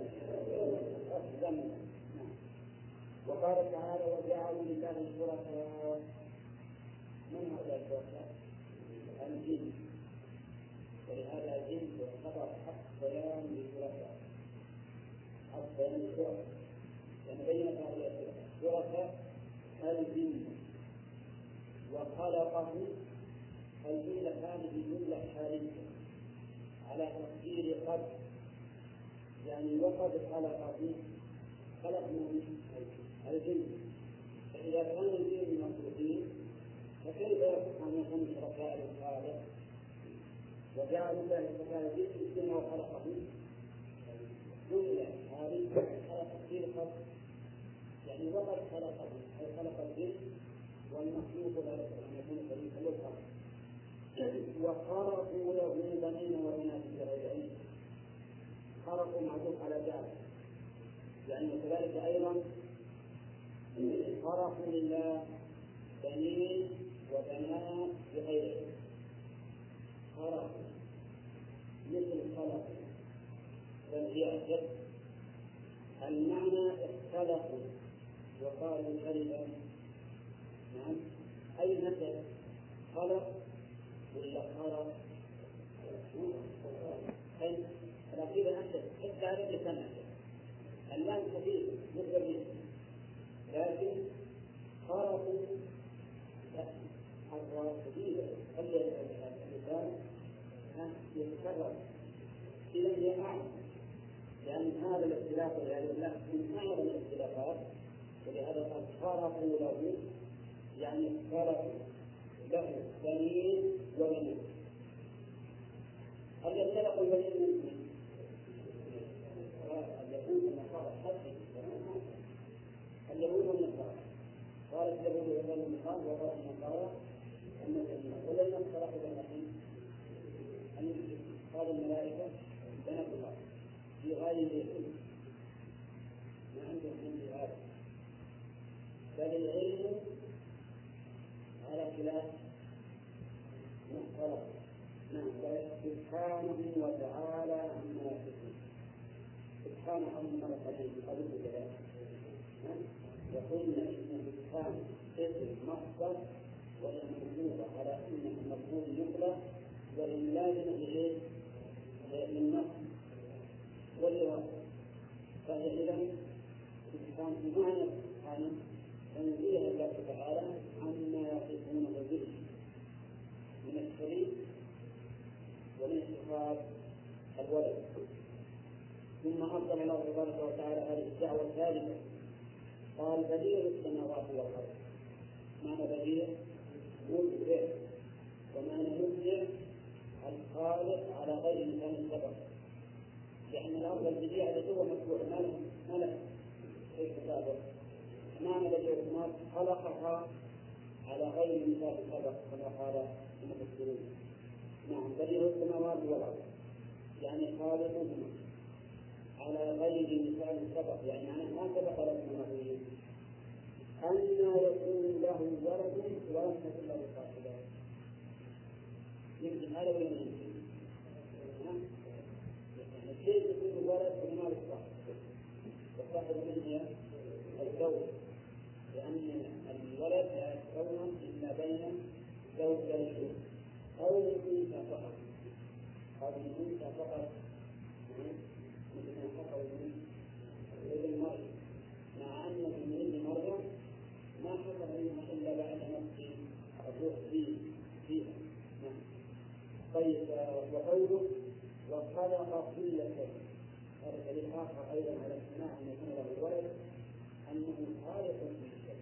Speaker 1: ذم؟ وقال تعالى وجعلوا لله شركاء. من هؤلاء الشركاء؟ الجن. ولهذا الجن يعتبر حق بيان للشركاء، حق بيان للشركاء، يعني بين هؤلاء الشركاء الجن. وخلقه الجملة هذه جملة حالية على تقدير قد، يعني وقد خلق فيه خلق من الجن. فإذا كان الجن مخلوقين فكيف يصح أن يكون شركاء للخالق؟ وجعلوا ذلك شركاء الجن وخلقه جملة هذه على تقدير قد، يعني وقد خلقه أي خلق الجن والمخلوق لا يصح أن يكون شريكا للخالق. وخرقوا له بنين وبنات بغير علم. خرقوا معروف على ذلك، يعني كذلك أيضا خرقوا لله بنين وبنات بغير علم. خرقوا مثل خلق بل هي أجل. المعنى اختلفوا وقالوا كلمة. نعم. أي مثل خلق ولا خرق؟ لكن أنت حتى على لسان اللام خفيف مثل به، لكن خرقوا الرافضين خلي اللسان يتكرر. إذا هي أعظم، لأن هذا الاختلاف يعني لا من أعظم الاختلافات. ولهذا قد خرقوا له يعني خرقوا له بنين وبنين. هل يختلق البنين من اليهود والنصارى؟ اليهود والنصارى قالت اليهود والنصارى المقام وقالت النصارى أن البنين ولم يختلق بنين. قال الملائكة بنات الله في غاية العلم ما عندهم من هذا، بل العلم على خلاف مختلف. نعم. سبحانه وتعالى عما يصفون. سبحانه عما يصفون قبل ذلك وقلنا إن سبحانه اسم مصدر وهي موجودة على أنه مفعول مطلق وإن لازم إليه للنص والإرادة. فهي إذا سبحانه بمعنى سبحانه تنزيه الله تعالى عما يصفونه به من الشريك ومن الصفات رحمه الله تبارك وتعالى هذه الدعوة الثالثة قال بديع السماوات والأرض. معنى بديع مبدع، ومعنى مبدع الخالق على غير مثال سبق، لأن الأرض البديع التي هو مشروع ما له ما له شيء سابق. معنى بديع السماوات خلقها على غير مثال سبق كما قال المفسرون. نعم بديع السماوات والأرض يعني خالقهما على غير مثال سبق، يعني أنا ما سبق لكم نظير. أن يكون له ولد ولم تكن له صاحبة. يمكن هذا ولا يمكن؟ يعني كيف يكون الولد وما له صاحب؟ والصاحب من هي الزوج، لأن الولد لا يتكون إلا بين زوجين أو أنثى فقط أو أنثى فقط، مثل ما حصل من ابن مريم، مع أن من ابن مريم ما حصل منها إلا بعد نفس الروح فيها. طيب وقوله وخلق كل شيء، هذا دليل آخر أيضا على امتناع أن يكون له الولد، أنه خالق كل شيء،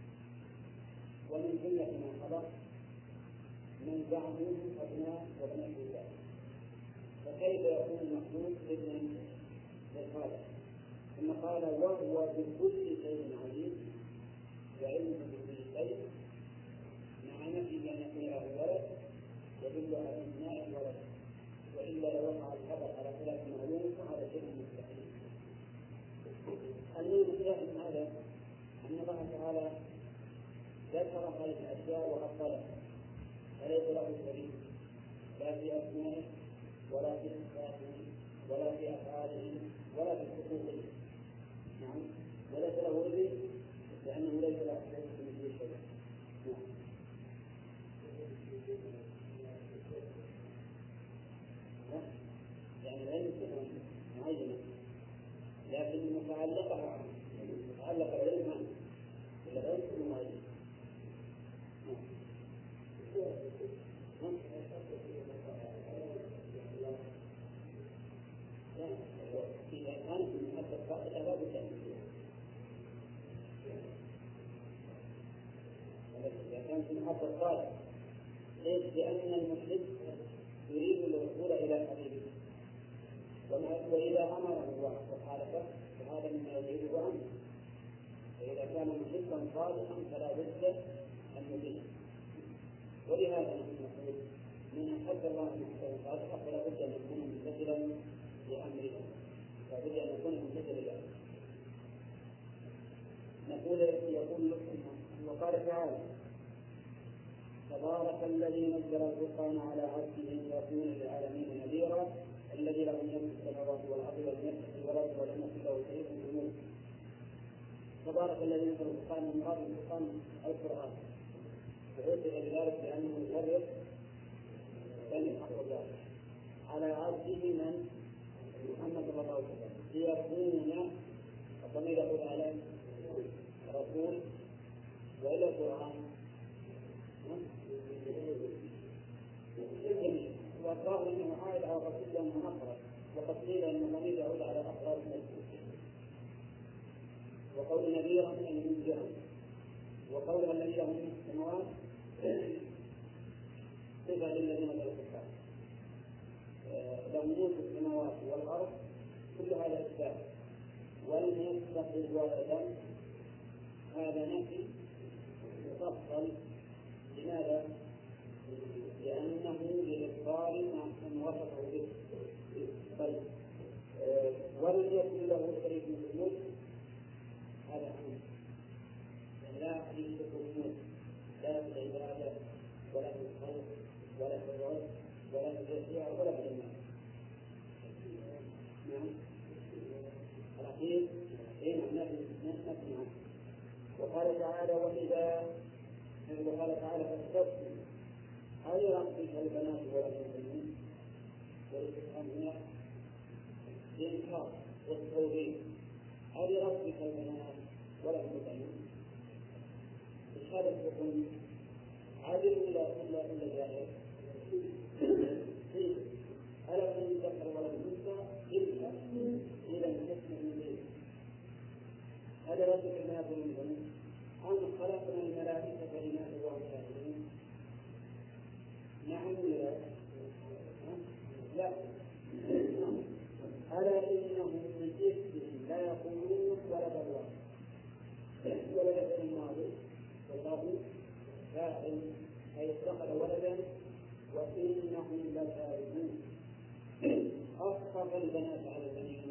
Speaker 1: ومن جملة ما خلق من بعده أبناء وبنات الله، فكيف يكون المخلوق ابنا للخالق؟ ثم قال وهو بكل شيء عليم وعلم بكل شيء، مع نفي أن يكون له ولد يدل على امتناع الولد، وإلا لو وقع الخبر على خلاف معلوم فهذا شيء مستحيل. المهم الشاهد من هذا أن الله تعالى ذكر هذه الأشياء وأفضلها، فليس له شريك لا في أسمائه ولا في صفاته ولا في أفعاله ولا في حقوقه. نعم، وليس له ابن لأنه ليس له مثل شيء. نعم، يعني العلم معينة لكن متعلقة متعلقة العلم عنه العلم معين. إذا كانت المحبة صادقة لا بد أن إذا كانت المحبة صادقة، ليش؟ لأن المحب يريد الوصول إلى حبيبه، وإذا أمره وخالفه فهذا مما يجب عنه، فإذا كان محبا صادقا فلا بد أن يطيع. ولهذا نقول من أحب الله محبا صادقا فلا بد أن يكون ممتثلا لأمره، لا بد أن يكون ممتثلا لأمره. نقول يقول وقال تعالى تبارك الذي نزل الفرقان على عبده ليكون للعالمين نذيرا الذي له ملك السماوات والأرض ولم يتخذ ولدا ولم يكن له شريك في الملك. تبارك الذي نزل الفرقان من قبل الفرقان القرآن، وعرف بذلك لأنه يفرق بين الحق والباطل على عبده من محمد صلى الله عليه وسلم ليكون الضمير يقول على رسول وإلى القرآن والظاهر انه عائد على الرسول لانه مخرج، وقد قيل ان الضمير يعود على افراد المسلمين، وقول نذيرا ان منذرا، وقول الذي له ملك السماوات صفه للذين له الكفار له ملك السماوات والارض، كل هذا اثبات. ولم يتخذ ولدا هذا نفي مفصل. لماذا؟ لأنه لإخبار ما وصفه به. طيب ولم يكن له شريك في الملك، هذا أمر لا يشرك بالملك، لا في العبادة ولا في الخلق ولا في الرزق ولا في الاشياء ولا في المال. نعم الأخير حين نفي عنه. وقال تعالى وإذا وقال تعالى فاستفتوا هل ربك البنات ولا البنين، والاستفهام هنا الإنكار والتوبيخ، هل ربك البنات ولا البنين؟ إيش هذا الحكم؟ عادل إلا إلا إلا جاهل؟ ألا كن ذكر ولا أنثى إلا إذا أي اتخذ ولدا وإنهم لكاذبون. أصطفى البنات على البنين،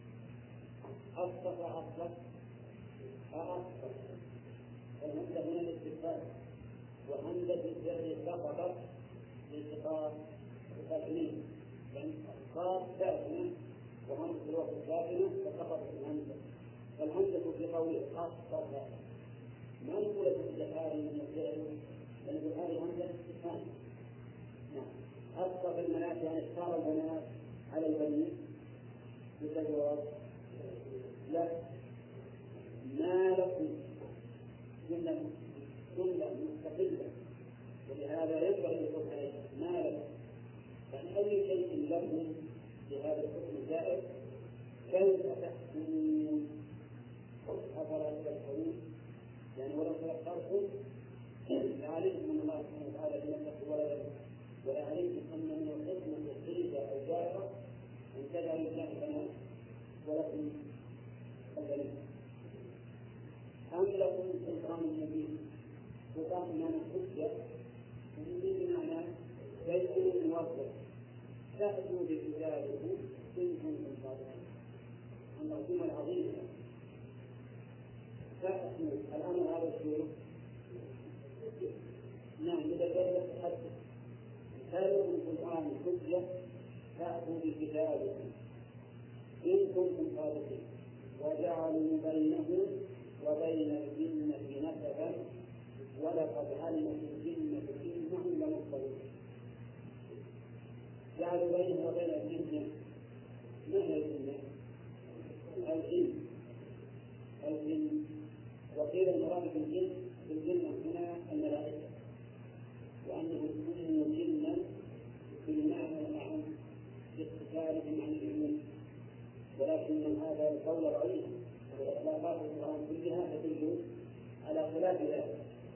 Speaker 1: أصطفى أصطفى فأصطفى، فالهمزة هنا الاستفهام، وهمزة الفعل سقطت لالتقاء الساكنين، يعني صار ساكنة وهمزة الوقت ساكنة فسقطت الهمزة. فالهمزة في قوله أصطفى ما نقول الذكار من الفعل، بل هذه همزة استفهام. نعم. أصطفى البنات يعني اختار البنات على البنين، بالجواب لا. ما لكم جملة جملة مستقلة، ولهذا ينبغي الحكم عليها. ما لكم يعني أي شيء لكم بهذا الحكم الزائد كيف تحكمون أفلا تذكرون؟ يعني ولو تذكرتم لعلمتم أن الله سبحانه وتعالى لم يتخذ ولدا، ولا علمتم أن من الحكمة الخيبة أو جائرة أن تجعل الله بنات ولكم البنين. أم لكم سلطان مبين؟ سلطان بمعنى حجة، ومبين بمعنى بين موظف. تأتوا بكتابه إن كنتم صادقين. المرسوم العظيم تأتوا الأمر هذا الشيء. نعم إذا جاءت التحدث مثالكم سلطان حجة تأتوا بكتابه إن كنتم صادقين وجعلوا بينه وبين الجنة نسبا ولقد علمت الجنة إنهم لمحضرون. جعلوا بينه وبين الجنة، ما هي الجنة؟ الجن الجن وقيل المراد بالجن بالجنة هنا الملائكة، وأنهم كانوا جنا بالمعنى الأعم باتصالهم عن الجنون، ولكن هذا القول ضعيف، والإطلاقات القرآن كلها تدل على خلاف ذلك.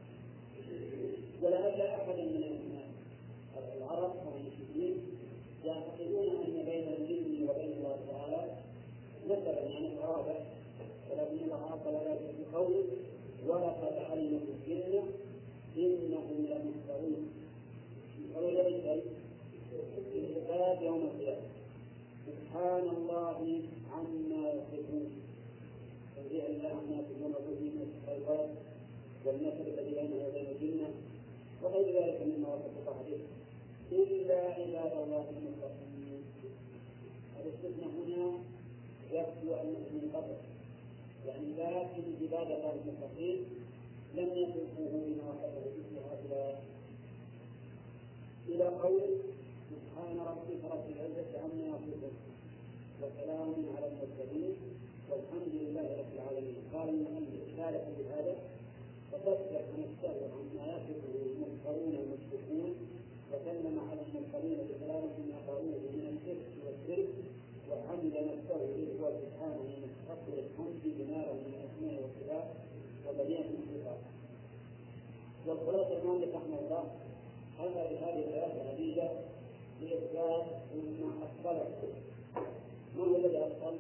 Speaker 1: ولعل أحدا من العرب أو المسلمين يعتقدون أن بين الجن وبين الله تعالى نسبا يعني قرابة، ولكن الله عز وجل في قوله ولقد علمت الجن إنهم لمحضرون. قول ذلك في الحساب يوم القيامة سبحان الله عما يصفون، تنزيه الله عما يصفون الرسل من الخيرات والنسب الذي بينه وبين الجنة وغير ذلك مما وصف الله به إلا عباد الله المخلصين. الاستثناء هنا يبدو أنه من قبل، يعني لكن عباد الله المخلصين لم يصفوه بما وصفه به هؤلاء. إلى قول سبحان ربك رب العزة عما يصفون وسلام على المرسلين والحمد لله رب العالمين. قال المؤلف ثالثا بهذا فتصدق نفسه عما يصفه المنكرون المشركون وسلم على المرسلين بسلامة ما قالوه من الشرك والشرك وحمد نفسه به هو سبحانه من حق الحمد بنار من الأسماء والصفات وبديع من الصفات. والخلاصة المؤلف رحمه الله هذا بهذه الآيات العديدة لإثبات ما أصله. ما هو الذي أصل؟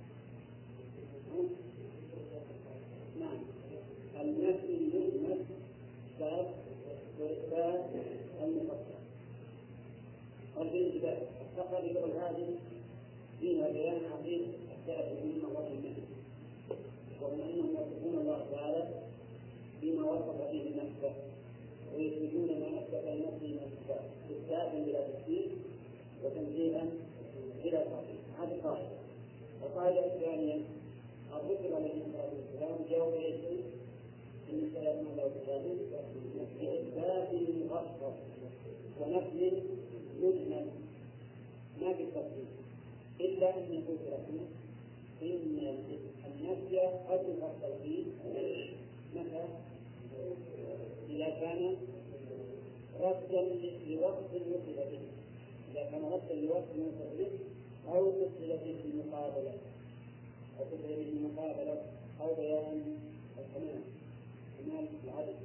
Speaker 1: نعم النفي المجمل باب وإثبات المفصل. والبنت التقرير هذه فيها بيان عظيم الثلاث من مرات النفي، وهم أنهم يصفون الله تعالى بما وصف به نفسه ويثبتون ما أثبت لنفسه من الصفات إثباتا بلا تكذيب وتنزيها بلا تعطيل. هذه قاعدة. القاعدة الثانية الرسل عليه الصلاة والسلام جاءوا بشيء من كلام الله تعالى بإثبات مفصل ونفي مجمل ما بالتفصيل، إلا أن يقول لكم إن النفي قد يفصل فيه متى إذا كان ردا لوقت يوصل به، إذا كان ردا لوقت يوصل به أو تصل به المقابلة أو تصل به المقابلة أو بيان الكمال كمال العدد.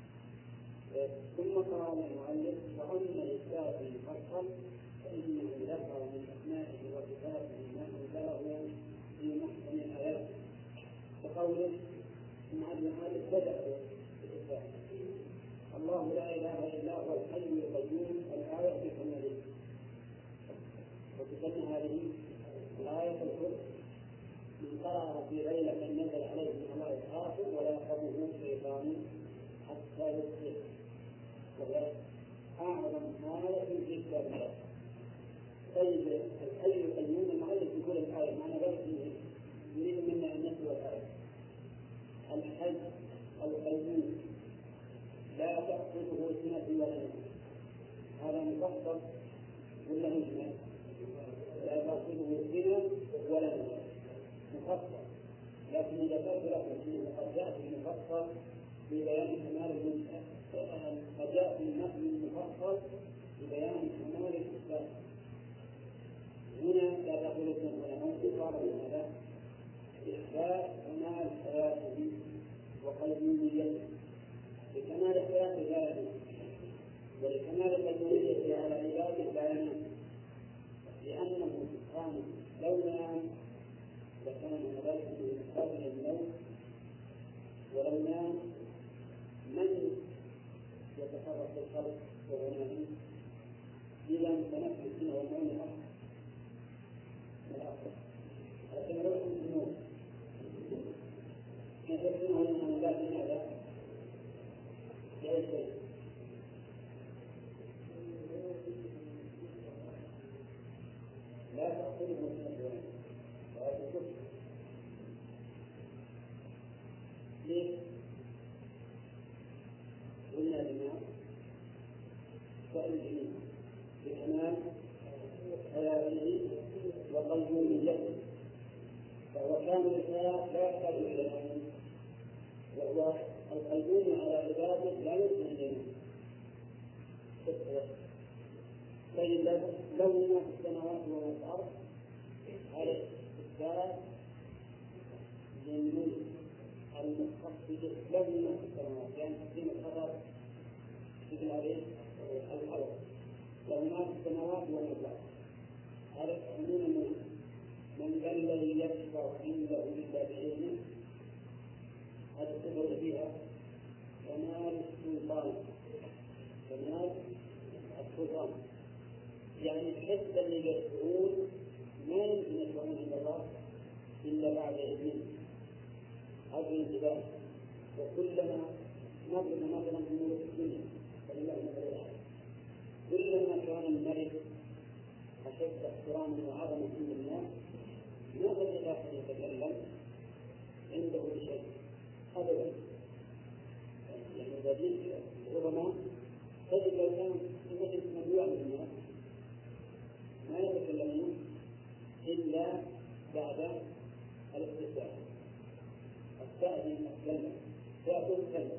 Speaker 1: ثم قال المؤلف وأما إثبات المفصل فإنه ذكر من أسمائه وصفاته ما أنزله في محكم الآيات كقوله مع المؤلف بدأ بالإثبات الله لا إله إلا هو الحي القيوم الآية في كماله، وتسمى هذه الآية الكرسي. من قرأها في ليلة نزل عليه من الله الآخر ولا يقربه شيطان حتى يصبح، وهي أعظم آية في كتاب الله. طيب الحي القيوم المؤلف يقول الآية معنى ذلك يريد منا أن نتلو الآية. الحي القيوم لا تأخذه سنة ولا نوم، هذا مفصل ولا مجمل؟ لا تأخذه سنة ولا نوم، مفصل. لكن إذا كانت لكم قد جاء في المفصل ببيان كمال المنشأ، قد جاء في النقل المفصل ببيان كمال الإثبات. هنا لا تأخذه سنة ولا نوم صار من هذا إثبات كمال حياته وقيوميته، لكمال حياة عباده ولكمال قيوميته على عباده لا ينام، لأنه سبحانه لو نام لكان ذلك من قبل النوم، ولو نام من يتصرف في الخلق وهو نائم؟ إذا تنفس السنة والنوم الأخر الآخر، لكن لو كنت النوم كيف يكون هنا لا في هذا؟ لا شيء. لا تأخذه سنة ولا تكفر. ليه؟ قلنا لما سأل بكمال حياته وقيوميته، فهو كامل الحياة لا يحتاج إلى العلم، وهو القيوم على عباده لا يمكن أن ينام. طيب لو ما في السماوات وما في الأرض هذا إثبات للملك المخصص له ما في السماوات، يعني تقديم الخبر مثل هذه الخبر له ما في السماوات وما في الأرض، هذا عموم الملك. من ذا الذي يشفع عنده إلا بإذنه، هذا الصفة فيها كمال السلطان، كمال السلطان، يعني الحس اللي يشعرون ما يمكن يشعرون عند الله إلا بعد إذنه. هذا الانتباه. وكلما نظر مثلا في ملك الدنيا فلله المثل الأعلى، كلما كان الملك أشد احتراما وعظمة عند الناس ما تجد أحد يتكلم عنده شيء أبدا. يعني الذين العظماء تجد لو كان في مجلس مجموعة من الناس ما يتكلمون إلا بعد الاستفتاء، التأذين الكلمة تأخذ كلمة.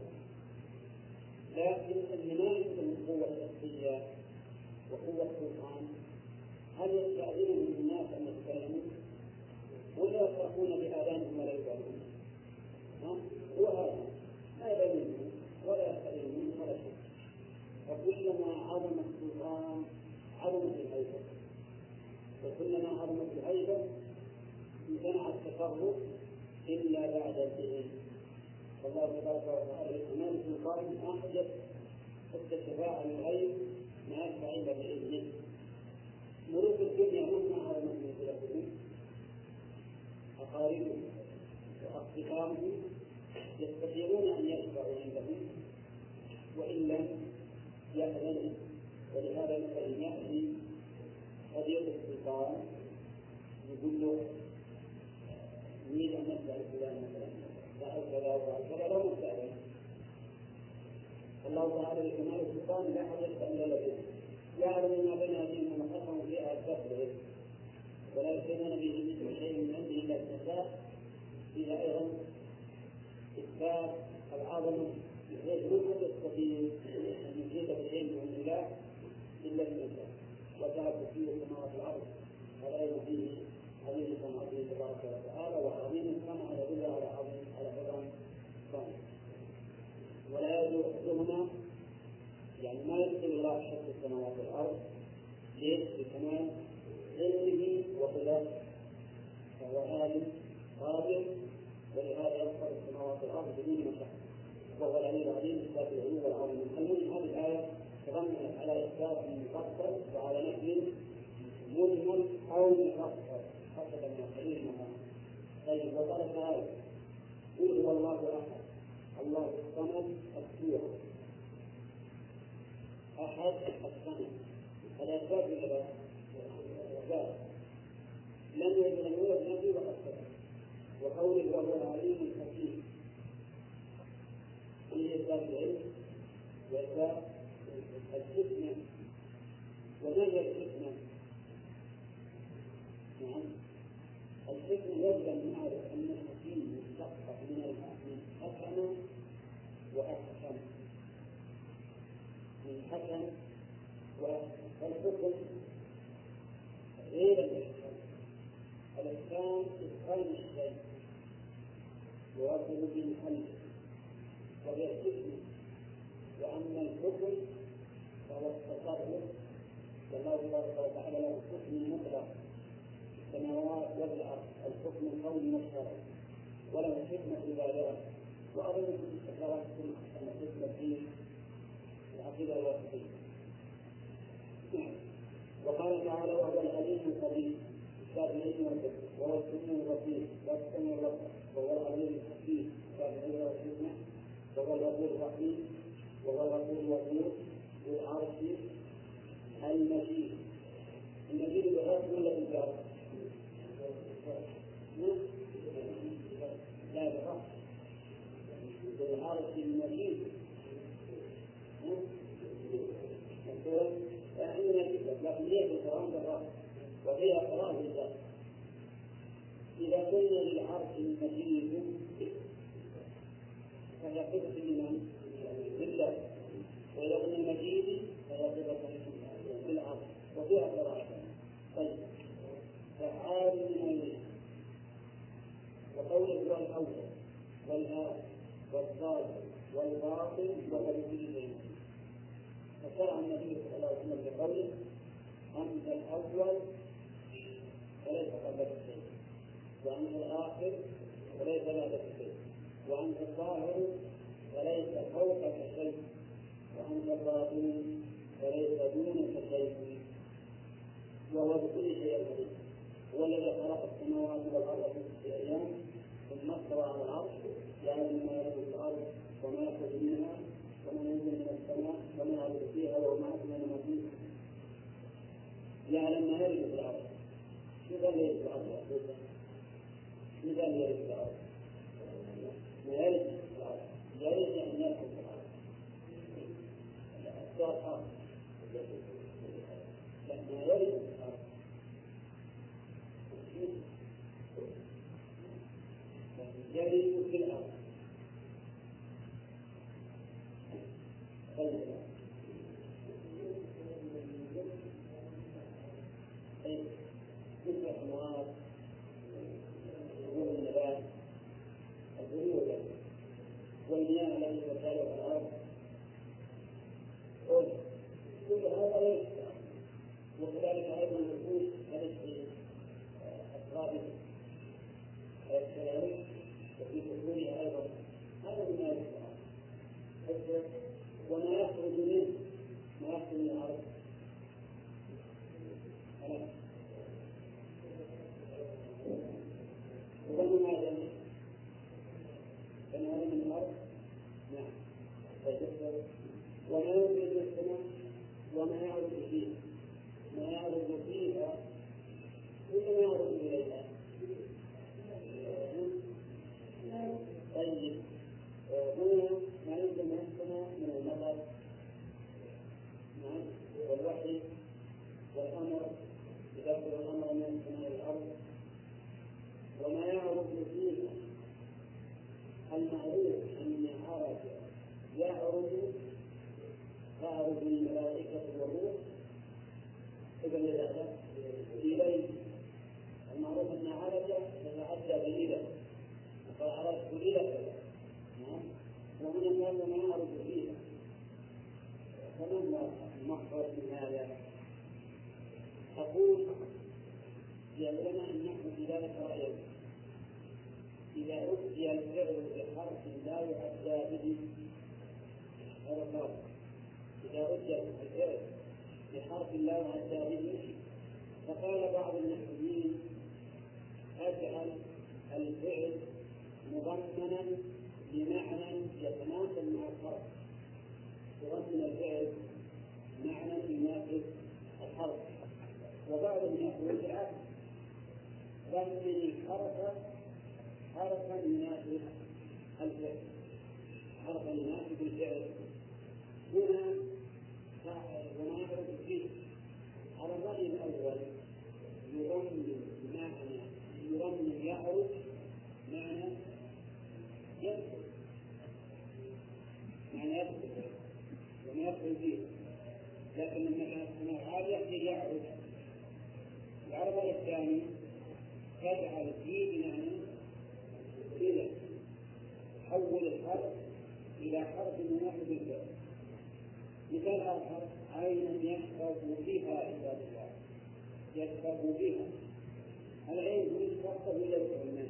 Speaker 1: لكن اللي ما يمكن قوة الشخصية وقوة السلطان هل يستأذنون الناس أن يتكلموا ولا يفرحون بآذانهم ولا يبالون؟ هو هذا لا يبالون ولا يستأذنون ولا شيء. وكلما عظم السلطان عظمت الهيبة، وكلما عظمت الهيبة امتنع التقرب إلا بعد الإذن. فالله تبارك وتعالى بكمال السلطان أحدث حتى الشفاعة للغير ما يشفع إلا بإذنه. ملوك الدنيا مهما عظمت منزلتهم أقاربهم وأصدقائهم يستطيعون أن يشفعوا عندهم وإن لم يأذنوا، ولهذا مثلا يأتي قضية السلطان يقول له نريد أن نسأل فلان مثلا فعل كذا وفعل كذا لو نستأذن. الله تعالى بكمال السلطان لا حاجة إلا له، يعلم ما بين أيديهم وما خلفهم فيها الكفر، ولا يحيطون به من شيء من عنده إلا استثناء فيها أيضا إثبات العظمة بحيث لا يستطيع أن يحيط بالعلم من الله إلا بالله، وترك فيه السماوات والأرض. هذا أيضا فيه عظيم عظيم تبارك وتعالى، وعظيم كما يدل على عظيم على عظم ثاني. ولا يدل أحدهما، يعني ما يدخل الله شق السماوات والأرض ليس بكمال علمه وقدرته، فهو عالم قادر، ولهذا يدخل السماوات والأرض بدون مشقة. وهو العلي العظيم إثبات العلو والعظمة. المهم هذه الآية تضمنت على إثبات مفصل وعلى نفي مجمل أو مفصل حسب ما قريناها. طيب وقال تعالى قل هو الله أحد الله الصمد الصورة أحد الصمد الأسباب لله لم يجد لم يولد نبي وقد ثبت. وقوله وهو العليم الحكيم فيه إثبات العلم وإثبات الحكمة. وما هي الحكمة؟ نعم الحكمة يجب أن نعرف أن الحكيم مشتق من حكم وأحكم من حكم وأحكم. فالحكم غير الإحكام. الإحكام إتقان الشيء يرتب به الحمد وهي الحكمة. وأما الحكم فهو التصرف والله تبارك وتعالى له الحكم المطلق في السماوات والأرض الحكم الكوني والشرعي وله الحكمة البالغة. وأظن في التكرارات أن الحكمة في العقيدة الواسطية. وقال تعالى وهو العليم القدير إثبات العلم والحكمة وهو السميع البصير والسميع البصير وهو العليم الحكيم إثبات العلم والحكمة وهو الغفور الرحيم وهو الغفور الودود ذو العرش المجيد. المجيد بالرفع ولا بالجر؟ لا بالرفع. ذو العرش المجيد عندنا كتاب لكن هي في القرآن بالرفع وفيها قراءة بالجر. إذا قلنا للعرش المجيد فهي صفة لمن؟ لله. وإذا قلنا المجيد فهي صفة للعرش وفيها قراءة. طيب فعال من أمره. وقوله هو الأول والآخر والظاهر والباطن وهو بكل شيء. فشرع النبي صلى الله عليه وسلم بقوله أنت الأول فليس قبلك شيء وأنت الآخر وليس بعدك شيء وأنت الظاهر وليس فوقك شيء وأنت الباطن وليس دونك شيء وهو بكل شيء عليم. هو الذي خلق السماوات والأرض في ستة أيام ثم استوى على العرش يعلم ما يلج في الأرض وما يخرج منها وما ينزل من السماء وما يعرج فيها وما أكمل ما فيها. يعلم ما يلج في الأرض. شو قال يلج في الأرض؟ شو قال يلج في الأرض؟ ما يلج في الأرض يلج يعني يدخل في الأرض. الأشياء الأرض لا ما يلج في الأرض يلج في الأرض. مثل الأمراض والنبات البيوت والمياه التي تسال في الأرض كل هذا ليس. وكذلك أيضا النفوس التي أسرار السلام وفي سكونها أيضا هذا من الأرض وما يخرج منه ما يخرج من الأرض ومن هذا كان هذا من الأرض. نعم. وما ينزل من السماء وما يعرج فيها ما يعرج فيها كل ما يعرج إليها. طيب هنا ما ينزل من السماء من المطر نعم والوحي والأمر يدبر الأمر من السماء والأرض. وما يعرج فيها المعروف أن عرج يعرج تعرج الملائكة والروح إذا لذلك إليه المعروف أن عرج يتعدى بإله فعرجت إلى ومن الناس ما يعرج فيها. فمن هو المحفظ من هذا؟ أقول يعلم أن نحن في ذلك رأينا إذا أتي الفعل بحرف لا يؤدى به هذا فرق. إذا رجع الفعل بحرف الله الثاني، فقال بعض المسلمين أجعل الفعل مضمنا بمعنى يتناسب مع الحرف، يضمن الفعل معنى يناسب الحرف. وبعضهم يقول بالعكس، ضمن الحرف حرفا يناسب الفعل، حرفا يناسب الفعل. هنا ونعرف فيه على الرأي الأول يضمن بمعنى يضمن يعرف معنى يدخل، معنى يدخل وما يدخل فيه. لكن لما هذا يحتاج يعرف العرض الثاني تجعل فيه بمعنى إلى حول الحرف إلى حرف يناسب الفعل. مثال آخر عينا يشرب بها عباد الله، يشرب بها. العين يشرب إلى العلماء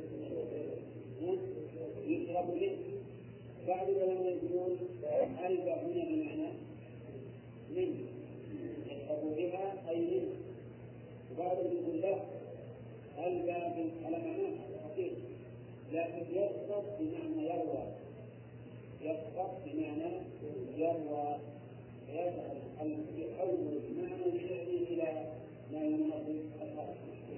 Speaker 1: يشرب به. بعض العلماء يقول ألبى هنا بمعنى من، يشرب بها أي من. وبعضهم يقول لا، ألبى على معناه خطير، لكن يشرب بمعنى يروى، يشرب بمعنى يروى، يجعل يحول معنى الشعر إلى ما يناسب الحرف.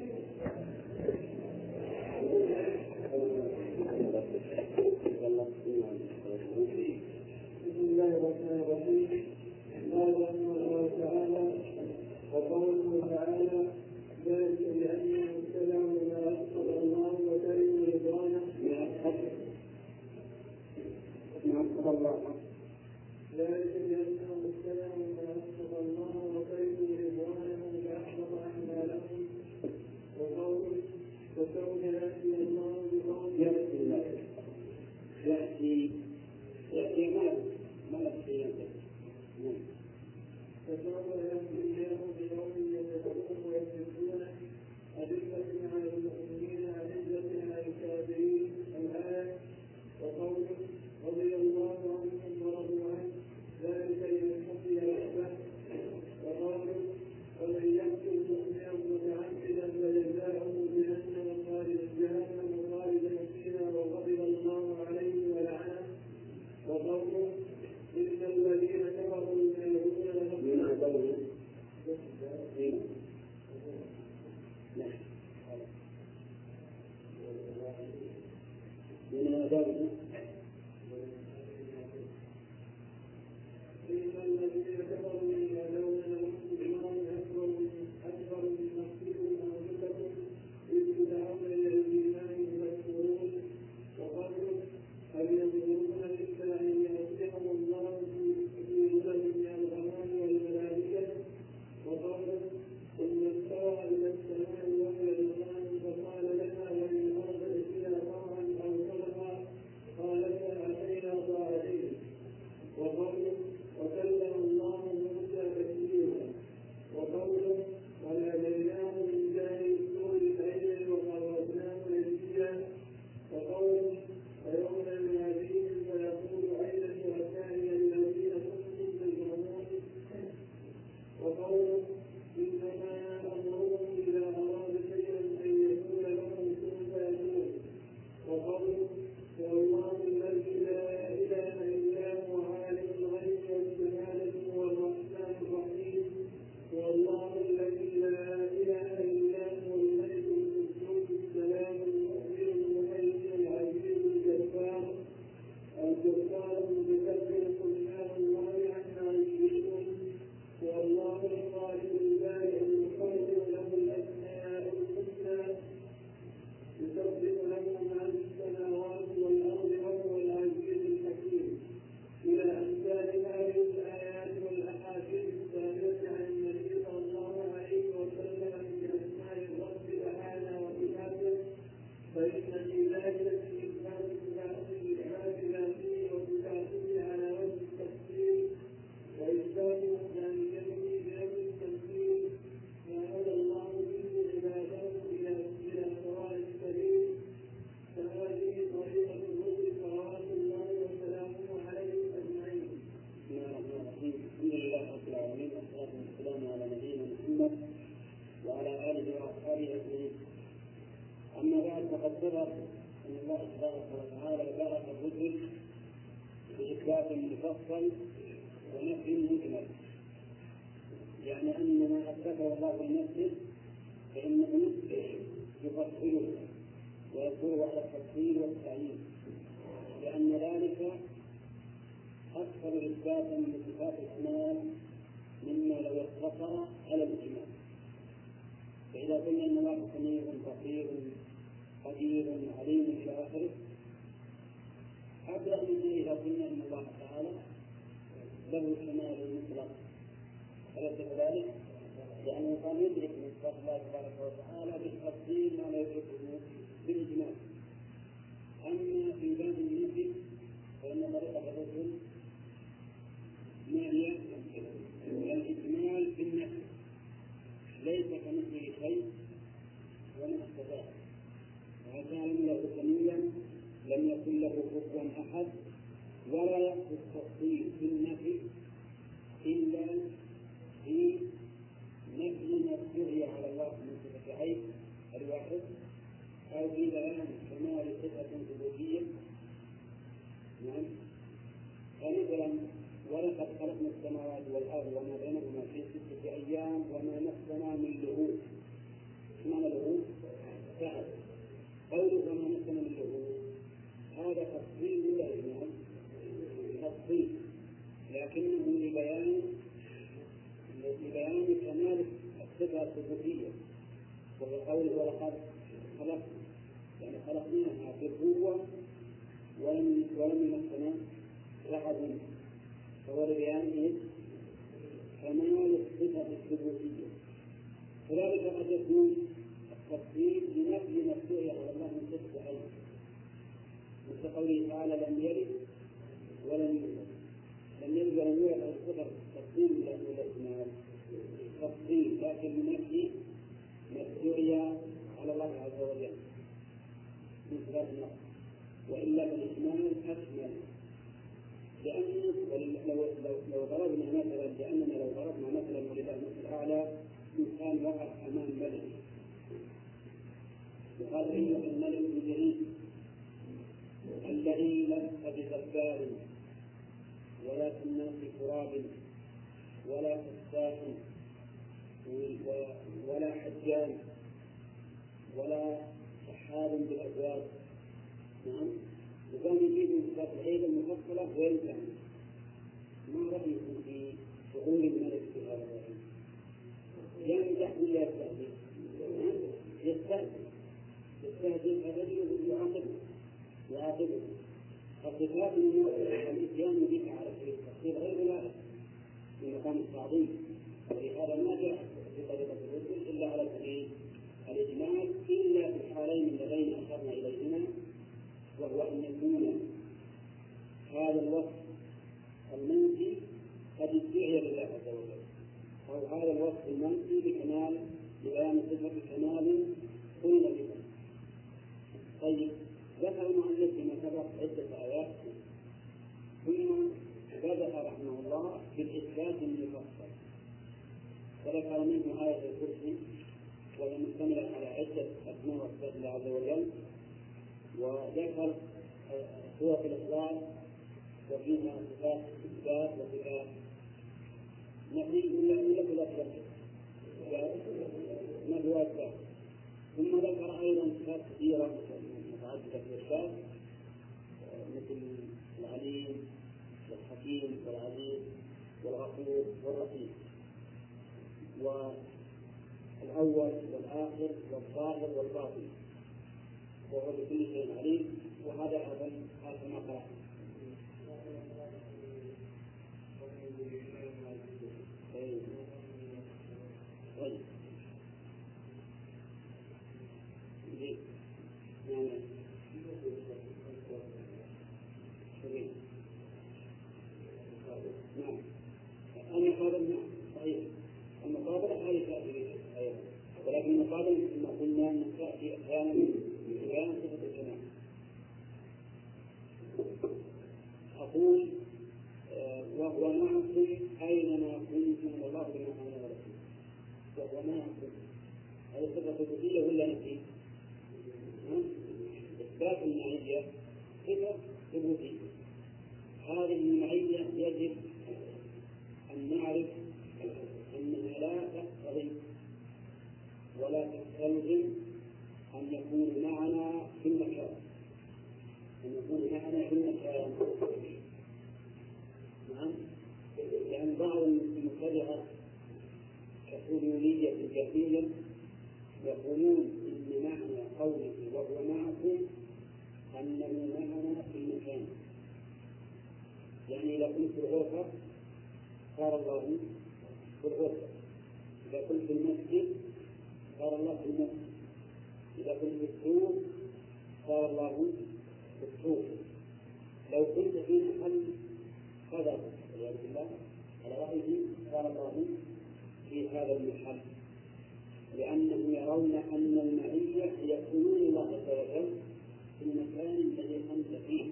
Speaker 2: بسم الله الرحمن الرحيم. قال رحمه الله تعالى: وقوله تعالى: ذلك بأنه السلام لا أسقط الله وكريم رضوانه ذلك بأنه السلام لا أسقط الله وكريم رضوانه لأحبط أعمالهم. وقوله: فسوف يأتي الله بقوم
Speaker 1: يأتي يأتي يأتي ما ما يأتي
Speaker 2: فسوف يأتي الله بقوم يتقون ويتقون أذلة على المؤمنين أعزة على الكافرين. الآية. وقوله: رضي الله عنهم ورضوا عنه ذلك لمن خشي ربه. وقوله: ومن يقتل مؤمنا متعمدا فجزاؤه جهنم خالدا جهنم خالدا فيها وغضب الله عليه ولعنه. وقوله: إن الذين كفروا ينادون لهم
Speaker 1: من ذلك
Speaker 2: إن الذين كفروا ينادون لهم إمام أكبر أكبر من نفسكم أنفسكم إذ تدعون إلى الإيمان فيكفرون. وقوله: هل ينظرون إلا أن يأتيهم الله في ظلل من الغمام والملائكة. وقوله: ثم استوى إلى السماء وهي دخان فقال لها وللأرض ائتيا طوعا أو كرها قالتا أتينا طاعتين. وقوله: وكلم الله موسى تكليما. وقوله: وناديناه من جانب الطور الأيمن وقربناه نجيا. وقوله: ويوم يناديهم فيقول أين شركائي الذين كنتم تزعمون. وقوله: إنما أمرهم إذا أراد شيئا أن يقول لهم كن فيكون. وقوله: هو الله الذي لا إله إلا هو عالم الغيب والشهادة هو الرحمن الرحيم. هو الله الذي لا إله إلا هو الملك القدوس السلام المؤمن المهيمن العزيز الجبار الجبار المتكبر سبحان الله عما يشركون. هو الله الخالق البارئ المصور له الأسماء الحسنى يسبح له ما في السماوات والأرض وهو العزيز الحكيم. إلى أمثال هذه الآيات والأحاديث الثابتة عن النبي صلى الله عليه وسلم بأسماء الرب تعالى وصفاته، فإن في ذلك إثبات صفات ذاته وصفاته على وجه التفسير، وإثبات وحدانيته بوجه التمثيل ما هدى الله به عباده إلى الصراط السبيل. فهذه طريقة الرسل صلوات الله وسلامه عليهم أجمعين.
Speaker 1: مفصل ونفي مجمل، يعني أن ما أثبته الله لنفسه فإنه يفصله ويدور على التفصيل والتعيين، لأن ذلك أكثر إثباتا لصفات الكمال مما لو اقتصر على الإجمال. فإذا قلنا أن الله سميع بصير قدير عليم إلى آخره، أبلغ من إذا قلنا أن الله تعالى له كمال مطلق، أليس كذلك؟ لأنه كان يدرك من صفات الله تبارك وتعالى بالتفصيل ما لا يدركه بالإجمال. أما في باب النفي فإن طريقة الرسل ما هي الإجمال في النفي، ليس كمثله شيء وما استطاع، وكان له سميا لم يكن له كفوا أحد، ولا يأخذ التفصيل في النفي إلا في نفي ما ادعي على الله من صفة عين الواحد، أو في بيان كمال صفة ثبوتية. نعم، فمثلا ولقد خلقنا السماوات والأرض وما بينهما في ستة أيام وما مسنا من لغوب. ما لغوب؟ سهل. قوله وما مسنا من لغوب هذا تفصيل ولا إجمال؟ تفصيل، لكنه لبيان لبيان كمال الصفة الثبوتية، وهو قوله ولقد خلقنا، يعني خلقناها بالقوة ولم ولم يمسنا لحظ، فهو لبيان كمال الصفة الثبوتية. كذلك قد يكون التفصيل لنفي ما ادعي على الله من صفة عين، مثل قوله تعالى لم يلد ولم يولد. لم يلد ولم يولد على الصفة تفصيل ولا إجمال؟ تفصيل، لكن لنفي ما ادعي على الله عز وجل من صفات النقص، وإلا فالإجمال أكمل. لأنه لو لو ضربنا مثلا لأننا لو ضربنا مثلا ولله المثل الأعلى، إنسان وقع أمام ملك وقال أيها الملك الجليل الذي لست بجبار ولا كناس تراب ولا فساح ولا حجام ولا سحاب بالأبواب. نعم، وكان يجيب من صفات العيد المفصلة وينتهي. ما رأيكم في شعور الملك في هذا الرأي؟ يمدح ولا يستهزئ؟ يستهزئ يستهزئ الرجل يعاقبه يعاقبه فصفات الإتيان بك على سبيل التفصيل غير لائق في مقام التعظيم، ولهذا ما جاء في طريقة الرسل إلا على سبيل الإجمال، إلا في الحالين اللذين أشرنا إليهما، وهو أن يكون هذا الوصف المنفي قد ادعي لله عز وجل، أو هذا الوصف المنفي بكمال ببيان صفة كمال قيل به. طيب، ذكر المؤلف فيما سبق عدة آيات، ثم بدأ رحمه الله بالإثبات المفصل، فذكر منه آية الكرسي وهي مشتملة على عدة أسماء وصفات الله عز وجل، وذكر سورة الإخلاص وفيها صفات إثبات وصفات نفي إلا إلا في الأسباب نفي وإثبات. ثم ذكر أيضا صفات كثيرة متعددة في الإثبات، مثل العليم والحكيم والعزيز والغفور والرحيم، والأول والآخر والظاهر والباطن، وهو بكل شيء عليم. وهذا أيضا هذا ما قرأ. طيب، نعم، المقابل نعم صحيح، المقابل هذه تأتي أيضا، ولكن المقابل كما قلنا أن تأتي أحيانا ببيان صفة الكمال. أقول وهو معكم أينما كنتم والله بما تعملون بصير. وهو معكم، هذه صفة ثبوتية ولا نفي؟ إثبات المعية صفة ثبوتية، هذه المعية يجب أن نعرف أنها لا تقتضي ولا تستلزم أن يكون معنا في المكان، أن يكون معنا في المكان. نعم، لأن بعض المبتدعة كحلولية كثيرة يقولون إن معنى قوله وهو معكم أنه معنا في المكان، يعني إذا كنت في الغرفة قال الله في الغرفة، إذا كنت في المسجد قال الله في المسجد، إذا كنت في السوق قال الله في السوق. لو كنت في محل قدر والعياذ بالله على رأيه قال الله في هذا المحل، لأنهم يرون أن المعية هي حلول الله عز وجل في المكان الذي أنت فيه.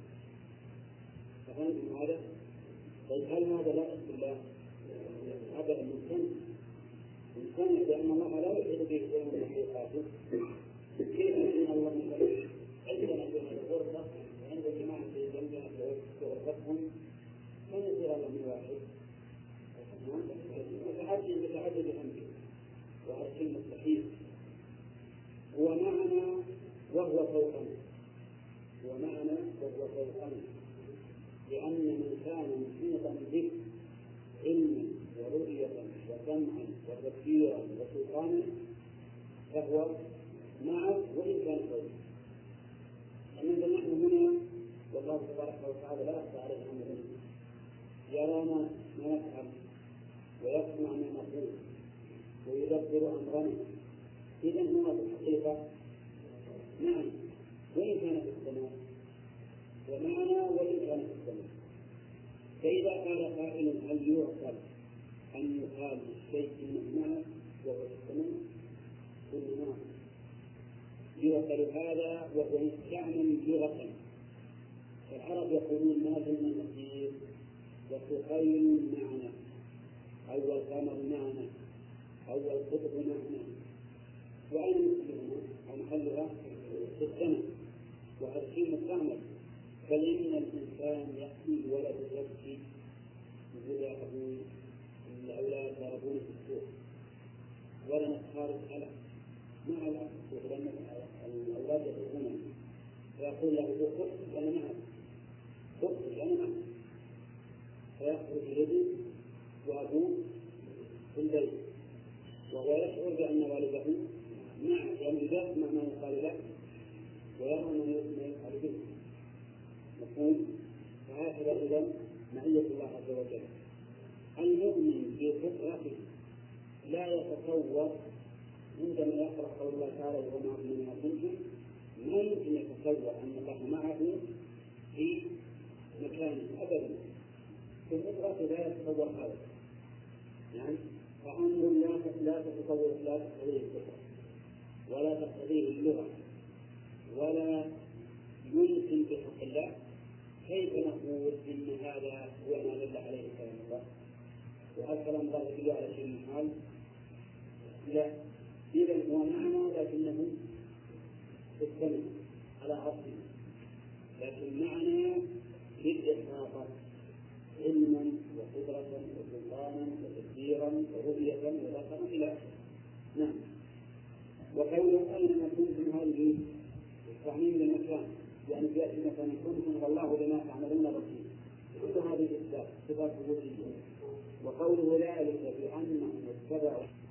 Speaker 1: فهمتم هذا؟ طيب هل هذا لا بالله؟ هذا الممكن ممكن لأن الله لا يحيط به شيء من مخلوقاته. كيف يكون الله مثلا عندنا في الغرفة وعند الجماعة في جنبنا في غرفتهم من يصير الله من واحد؟ متعدد متعدد أمره وهذا شيء مستحيل. هو معنا وهو فوقنا، هو معنا وهو فوقنا، لأن من كان محيطا به علما ورؤية وسمعا وتفكيرا وسلطانا فهو معه وإن كان فوقه. أما نحن هنا والله تبارك وتعالى لا يخفى عليه أمرنا، يرانا ما نفعل ويسمع ما نقول ويدبر أمرنا. إذا هو في الحقيقة نعم وإن كان في السماء، ومعنا وإن كان في السماء. فإذا قال قائل هل يعقل أن يقال الشيء إنه معه وهو في السماء؟ قلنا نعم، يعقل هذا وهو مستعمل لغة. العرب يقولون ما زلنا نسير وسقيل معنا، أو القمر معنا، أو القطب معنا، وأين نسيرنا أو محلها في السماء، وهذا شيء مستعمل. فإن الإنسان يأتي ولد يبكي يقول يا أبوي الأولاد ضربوني في السوق ولا نتخارج ألم مع الأب لأن الأولاد يضربونني، فيقول له خذ أنا معك، خذ أنا معك، فيخرج يده وأبوه في البيت وهو يشعر بأن والده معه، لأنه يسمع ما يقال له ويرى ما يفعل به. مفهوم؟ فهكذا إذا معية الله عز وجل. المؤمن في فطرته لا يتصور عندما يقرأ قول الله تعالى وهو معكم أينما كنتم، ما يمكن يتصور أن الله معه في مكان أبدا. في الفطرة لا يتصور هذا، يعني فأمر لا تتصور لا تقتضيه الفطرة ولا تقتضيه اللغة ولا يمكن بحق الله. كيف نقول إن هذا هو ما دل عليه كلام الله؟ وهل كلام الله يدل على شيء من حال؟ لا. إذا هو معنا لكنه في السماء على عرشه، لكن معنا بالإحاطة علما وقدرة وسلطانا وتدبيرا ورؤية وبصرا إلى آخره. نعم. وقوله أينما كنتم هذه تعميم للمكان، يعني يأتي مثلا كنتم والله بما تعملون بصير، كل هذه الصفات صفات وجودية. وقوله ذلك بأنهم اتبعوا